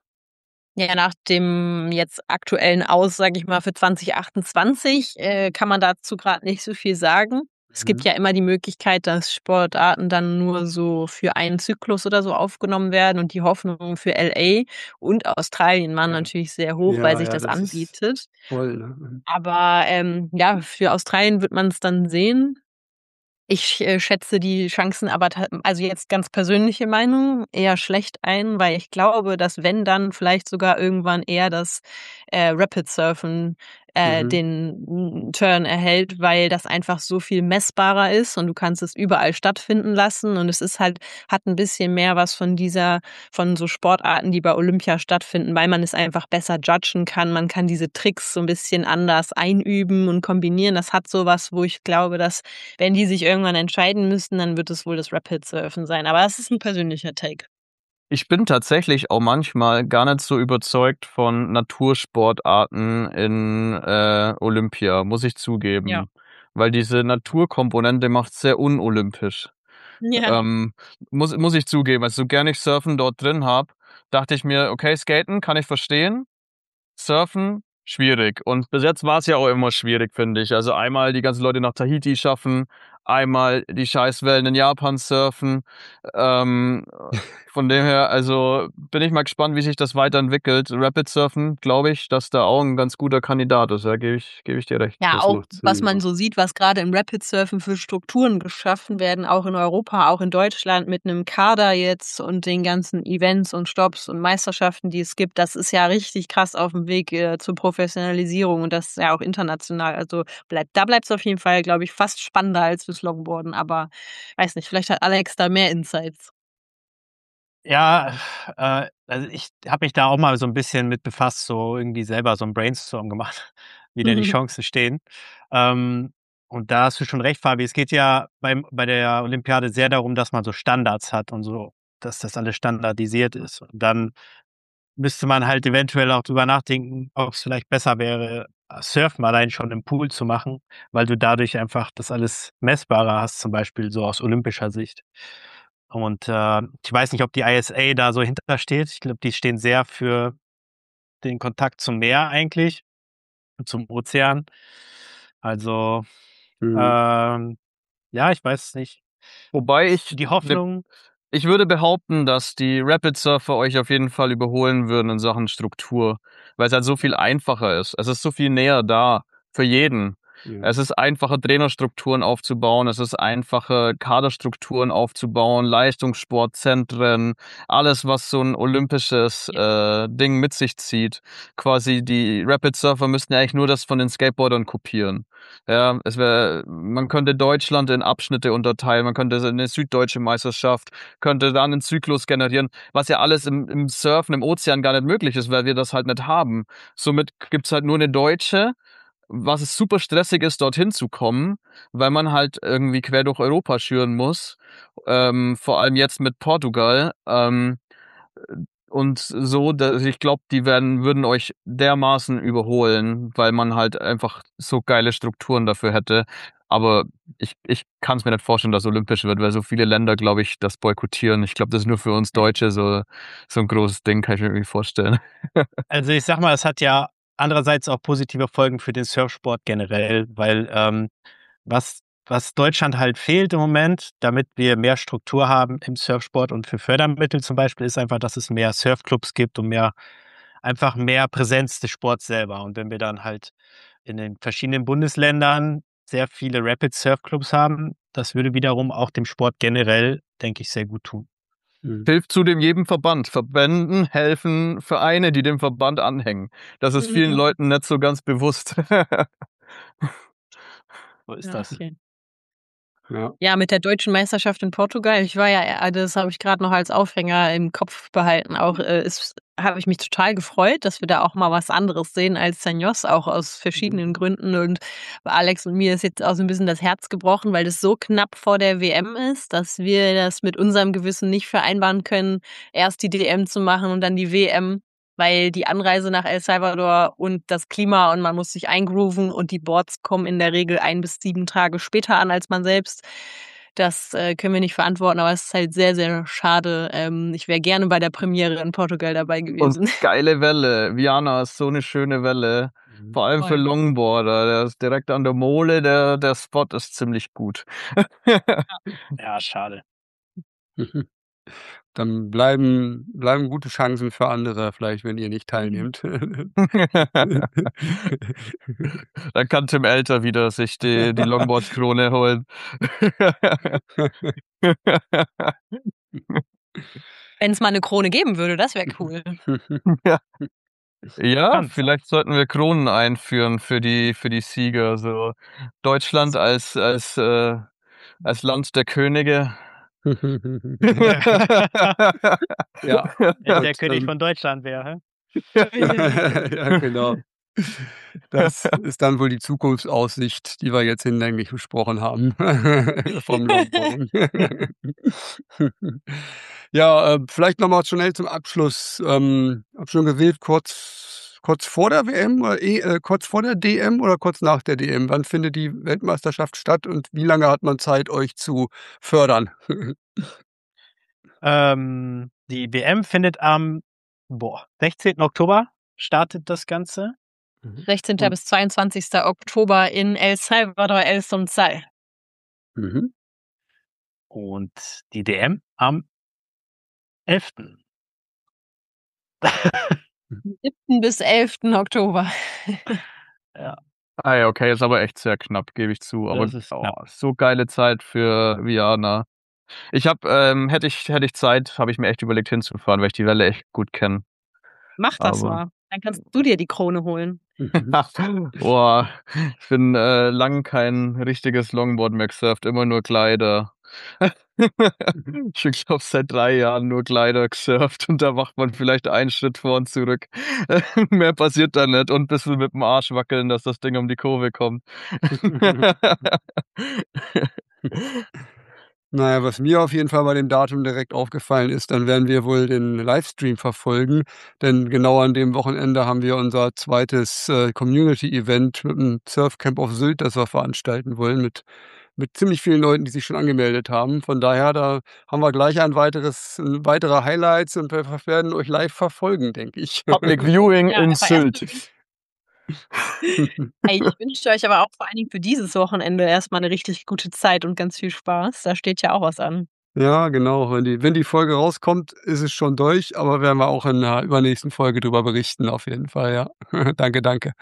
Ja, nach dem jetzt aktuellen Aus, sage ich mal, für zwanzig achtundzwanzig äh, kann man dazu gerade nicht so viel sagen. Es gibt
Mhm.
ja immer die Möglichkeit, dass Sportarten dann nur so für einen Zyklus oder so aufgenommen werden und die Hoffnung für L A und Australien waren
Ja.
natürlich sehr hoch,
Ja,
weil sich
ja,
das
das ist
anbietet.
Voll, ne?
Aber ähm, ja, für Australien wird man es dann sehen. Ich äh, schätze die Chancen aber, ta- also jetzt ganz persönliche Meinung, eher schlecht ein, weil ich glaube, dass wenn dann vielleicht sogar irgendwann eher das äh, Rapid Surfen äh,
Mhm.
den mm, Turn erhält, weil das einfach so viel messbarer ist und du kannst es überall stattfinden lassen und es ist halt, hat ein bisschen mehr was von dieser, von so Sportarten, die bei Olympia stattfinden, weil man es einfach besser judgen kann. Man kann diese Tricks so ein bisschen anders einüben und kombinieren. Das hat sowas, wo ich glaube, dass wenn die sich irgendwann entscheiden müssten, dann wird es wohl das Rapid Surfen sein. Aber das ist ein persönlicher Take.
Ich bin tatsächlich auch manchmal gar nicht so überzeugt von Natursportarten in äh, Olympia, muss ich zugeben.
Ja.
Weil diese Naturkomponente macht sehr unolympisch.
Ja.
Ähm, muss, muss ich zugeben. Also so gern ich Surfen dort drin habe, dachte ich mir, okay, Skaten kann ich verstehen. Surfen, schwierig. Und bis jetzt war es ja auch immer schwierig, finde ich. Also einmal die ganzen Leute nach Tahiti schaffen, einmal die Scheißwellen in Japan surfen. Ähm, von dem her, also bin ich mal gespannt, wie sich das weiterentwickelt. Rapid Surfen, glaube ich, dass da auch ein ganz guter Kandidat ist. Da gebe ich, gebe ich dir recht.
Ja,
Das
auch
macht Sinn,
was man
ja.
so sieht, was gerade im Rapid Surfen für Strukturen geschaffen werden, auch in Europa, auch in Deutschland mit einem Kader jetzt und den ganzen Events und Stops und Meisterschaften, die es gibt, das ist ja richtig krass auf dem Weg äh, zur Professionalisierung und das ist ja auch international. Also bleibt, da bleibt es auf jeden Fall, glaube ich, fast spannender als fürs Longboarden. Aber weiß nicht, vielleicht hat Alex da mehr Insights.
Ja, äh, also ich habe mich da auch mal so ein bisschen mit befasst, so irgendwie selber so ein Brainstorm gemacht, wie denn die Chancen stehen. Ähm, und da hast du schon recht, Fabi. Es geht ja beim, bei der Olympiade sehr darum, dass man so Standards hat und so, dass das alles standardisiert ist. Und dann müsste man halt eventuell auch drüber nachdenken, ob es vielleicht besser wäre, Surfen allein schon im Pool zu machen, weil du dadurch einfach das alles messbarer hast, zum Beispiel so aus olympischer Sicht. Und äh, ich weiß nicht, ob die I S A da so hintersteht. Ich glaube, die stehen sehr für den Kontakt zum Meer eigentlich, zum Ozean. Also,
Mhm.
ähm, ja, ich weiß es nicht.
Wobei ich
Die Hoffnung,
Ich würde behaupten, dass die Rapid Surfer euch auf jeden Fall überholen würden in Sachen Struktur, weil es halt so viel einfacher ist. Es ist so viel näher da für jeden.
Ja.
Es ist einfacher, Trainerstrukturen aufzubauen, es ist einfacher, Kaderstrukturen aufzubauen, Leistungssportzentren, alles, was so ein olympisches äh, Ding mit sich zieht. Quasi die Rapid Surfer müssten ja eigentlich nur das von den Skateboardern kopieren. Ja, es wäre, man könnte Deutschland in Abschnitte unterteilen, man könnte eine süddeutsche Meisterschaft, könnte dann einen Zyklus generieren, was ja alles im, im Surfen, im Ozean gar nicht möglich ist, weil wir das halt nicht haben. Somit gibt's halt nur eine deutsche, was es super stressig ist, dorthin zu kommen, weil man halt irgendwie quer durch Europa schüren muss, ähm, vor allem jetzt mit Portugal. Ähm, und so, dass ich glaube, die werden würden euch dermaßen überholen, weil man halt einfach so geile Strukturen dafür hätte. Aber ich, ich kann es mir nicht vorstellen, dass olympisch wird, weil so viele Länder, glaube ich, das boykottieren. Ich glaube, das ist nur für uns Deutsche so, so ein großes Ding, kann ich mir irgendwie vorstellen.
also ich sag mal, es hat ja andererseits auch positive Folgen für den Surfsport generell, weil ähm, was, was Deutschland halt fehlt im Moment, damit wir mehr Struktur haben im Surfsport und für Fördermittel zum Beispiel, ist einfach, dass es mehr Surfclubs gibt und mehr, einfach mehr Präsenz des Sports selber. Und wenn wir dann halt in den verschiedenen Bundesländern sehr viele Rapid Surfclubs haben, das würde wiederum auch dem Sport generell, denke ich, sehr gut tun.
Mhm.
Hilft zudem jedem Verband. Verbänden helfen Vereine, die dem Verband anhängen. Das ist vielen
Mhm.
Leuten nicht so ganz bewusst.
So ist
Ja,
das.
okay.
Ja.
Ja, mit der deutschen Meisterschaft in Portugal. Ich war ja, das habe ich gerade noch als Aufhänger im Kopf behalten. Auch äh, ist, habe ich mich total gefreut, dass wir da auch mal was anderes sehen als Senos, auch aus verschiedenen Gründen. Und bei Alex und mir ist jetzt auch so ein bisschen das Herz gebrochen, weil das so knapp vor der W M ist, dass wir das mit unserem Gewissen nicht vereinbaren können, erst die D M zu machen und dann die W M. Weil die Anreise nach El Salvador und das Klima und man muss sich eingrooven und die Boards kommen in der Regel ein bis sieben Tage später an als man selbst. Das äh, können wir nicht verantworten, aber es ist halt sehr, sehr schade. Ähm, ich wäre gerne bei der Premiere in Portugal dabei gewesen.
Und geile Welle. Viana ist so eine schöne Welle.
Mhm.
Vor allem für
Voll.
Longboarder. Der ist direkt an der Mole. Der, der Spot ist ziemlich gut.
Ja, schade.
Dann bleiben, bleiben gute Chancen für andere, vielleicht, wenn ihr nicht teilnehmt.
Dann kann Tim Elter wieder sich die, die Longboard-Krone holen.
Wenn es mal eine Krone geben würde, das wäre cool.
Ja, ja
Kann's.
vielleicht sollten wir Kronen einführen für die, für die Sieger. So Deutschland als, als, äh, als Land der Könige.
Ja,
Wenn der
gut,
König
ähm,
von Deutschland wäre.
ja, genau. Das ist dann wohl die Zukunftsaussicht, die wir jetzt hinlänglich besprochen haben vom Longboarding. Ja, äh, vielleicht nochmal schnell zum Abschluss. Ähm, hab schon gewählt, kurz, kurz vor der W M oder eh, äh, kurz vor der D M oder kurz nach der D M? Wann findet die Weltmeisterschaft statt und wie lange hat man Zeit, euch zu fördern?
Ähm, die W M findet am boah, sechzehnten Oktober startet das Ganze.
sechzehnten
Und-
bis zweiundzwanzigsten Oktober in El Salvador, El Sonsal.
Mhm.
Und die D M am elften
siebten bis elften Oktober.
Ah ja, okay, ist aber echt sehr knapp, gebe ich zu. Aber
Das ist
oh,
knapp.
so geile Zeit für Viana. Ich habe, ähm, hätte ich, hätte ich Zeit, habe ich mir echt überlegt hinzufahren, weil ich die Welle echt gut kenne.
Mach das
Aber-
mal. Dann kannst du dir die Krone holen.
Mhm.
Boah, ich bin äh, lang kein richtiges Longboard mehr gesurft, immer nur Kleider. Ich glaube, seit drei Jahren nur Kleider gesurft und da macht man vielleicht einen Schritt vor und zurück. Mehr passiert da nicht und ein bisschen mit dem Arsch wackeln, dass das Ding um die Kurve kommt.
Naja, was mir auf jeden Fall bei dem Datum direkt aufgefallen ist, dann werden wir wohl den Livestream verfolgen, denn genau an dem Wochenende haben wir unser zweites äh, Community-Event mit dem Surfcamp auf Sylt, das wir veranstalten wollen, mit, mit ziemlich vielen Leuten, die sich schon angemeldet haben. Von daher, da haben wir gleich ein weiteres, ein weitere Highlights und wir werden euch live verfolgen, denke ich.
Public Viewing
Ja,
in
aber
Sylt.
Ey, ich wünsche euch aber auch vor allen Dingen für dieses Wochenende erstmal eine richtig gute Zeit und ganz viel Spaß. Da steht ja auch was an.
Ja, genau. Wenn die, wenn die Folge rauskommt, ist es schon durch, aber werden wir auch in der übernächsten Folge drüber berichten, auf jeden Fall, ja. Danke, danke.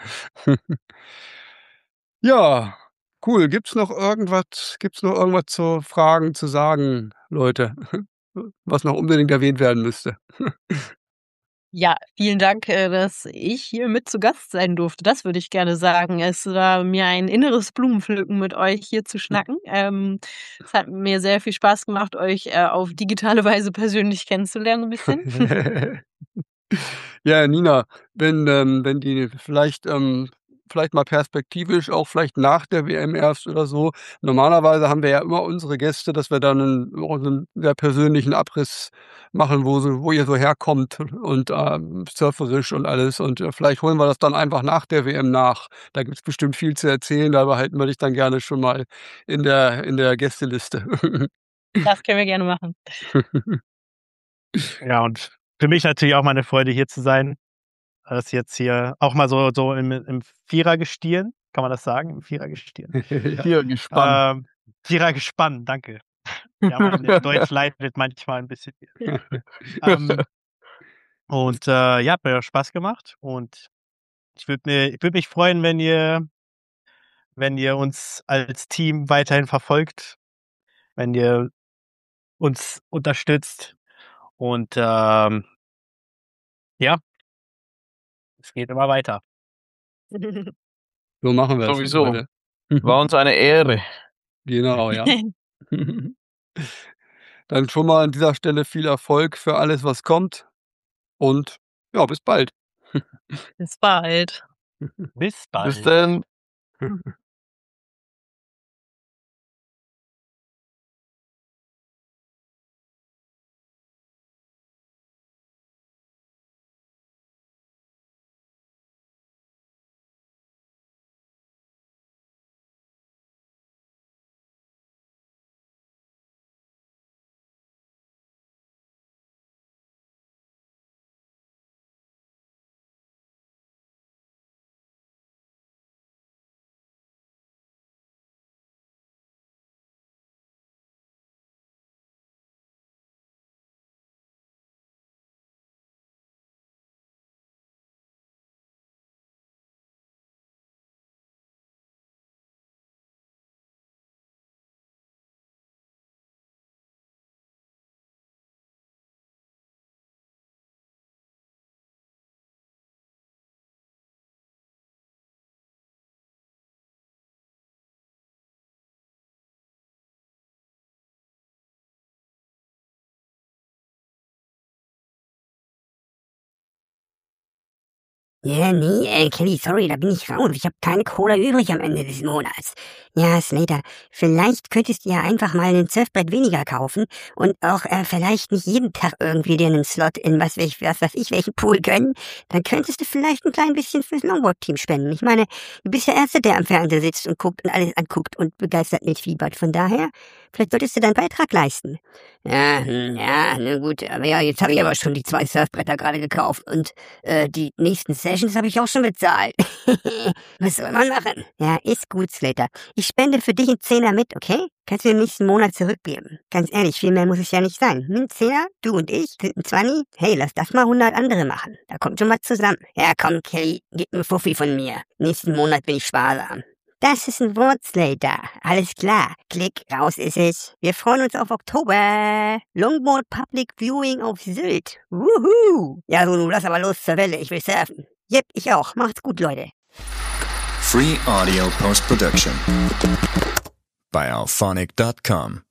Ja, cool. Gibt's noch irgendwas, gibt's noch irgendwas zu Fragen zu sagen, Leute? Was noch unbedingt erwähnt werden müsste?
Ja, vielen Dank, äh, dass ich hier mit zu Gast sein durfte. Das würde ich gerne sagen. Es war mir ein inneres Blumenpflücken, mit euch hier zu schnacken. Ähm, es hat mir sehr viel Spaß gemacht, euch äh, auf digitale Weise persönlich kennenzulernen, ein bisschen.
Ja, Nina, wenn, ähm, wenn die vielleicht, ähm, vielleicht mal perspektivisch auch vielleicht nach der W M erst oder so. Normalerweise haben wir ja immer unsere Gäste, dass wir dann einen, auch einen sehr persönlichen Abriss machen, wo, so, wo ihr so herkommt und ähm, surferisch und alles. Und äh, vielleicht holen wir das dann einfach nach der W M nach. Da gibt es bestimmt viel zu erzählen. Da behalten wir dich dann gerne schon mal in der, in der Gästeliste.
Das können wir gerne machen.
Ja, und für mich natürlich auch mal eine Freude, hier zu sein. Das jetzt hier auch mal so, so im, im Vierergestirn, kann man das sagen? Im Vierergestirn.
Ja.
Hier gespannt.
Ähm, Vierergespann, danke. Ja, mein Deutsch leidet manchmal ein bisschen. ähm, und äh, ja, hat mir Spaß gemacht und ich würde mir, ich würde mich freuen, wenn ihr, wenn ihr uns als Team weiterhin verfolgt, wenn ihr uns unterstützt und ähm, ja, es geht immer weiter.
So machen wir es.
Sowieso.
Leute.
War uns eine Ehre.
Genau, ja. Dann schon mal an dieser Stelle viel Erfolg für alles, was kommt. Und ja, bis bald.
Bis bald.
Bis bald.
Bis dann.
Ja, nee, äh, Kelly, sorry, da bin ich raus. Ich habe keine Cola übrig am Ende des Monats. Ja, Slater, vielleicht könntest du ja einfach mal ein Surfbrett weniger kaufen und auch äh, vielleicht nicht jeden Tag irgendwie dir einen Slot in was, welch, was weiß ich, welchen Pool gönnen. Dann könntest du vielleicht ein klein bisschen fürs Longboard-Team spenden. Ich meine, du bist der Erste, der am Fernseher sitzt und guckt und alles anguckt und begeistert mitfiebert. Von daher, vielleicht solltest du deinen Beitrag leisten. Ja, hm, ja, na gut, aber ja, jetzt habe ich aber schon die zwei Surfbretter gerade gekauft und äh, die nächsten Sessions habe ich auch schon bezahlt. Was soll man machen? Ja, ist gut, Slater. Ich spende für dich einen Zehner mit, okay? Kannst du im nächsten Monat zurückgeben. Ganz ehrlich, viel mehr muss es ja nicht sein. Nimm Zehner, du und ich, sind ein Zwanni. Hey, lass das mal hundert andere machen. Da kommt schon was zusammen. Ja, komm, Kelly, gib mir Fuffi von mir. Nächsten Monat bin ich sparsam. Das ist ein Wort, Slater. Alles klar. Klick, raus ist es. Wir freuen uns auf Oktober. Longboard Public Viewing auf Sylt. Wuhu! Ja, so, du lass aber los zur Welle. Ich will surfen. Jep, ich auch. Macht's gut, Leute.
Free Audio Post Production by alphonic dot com.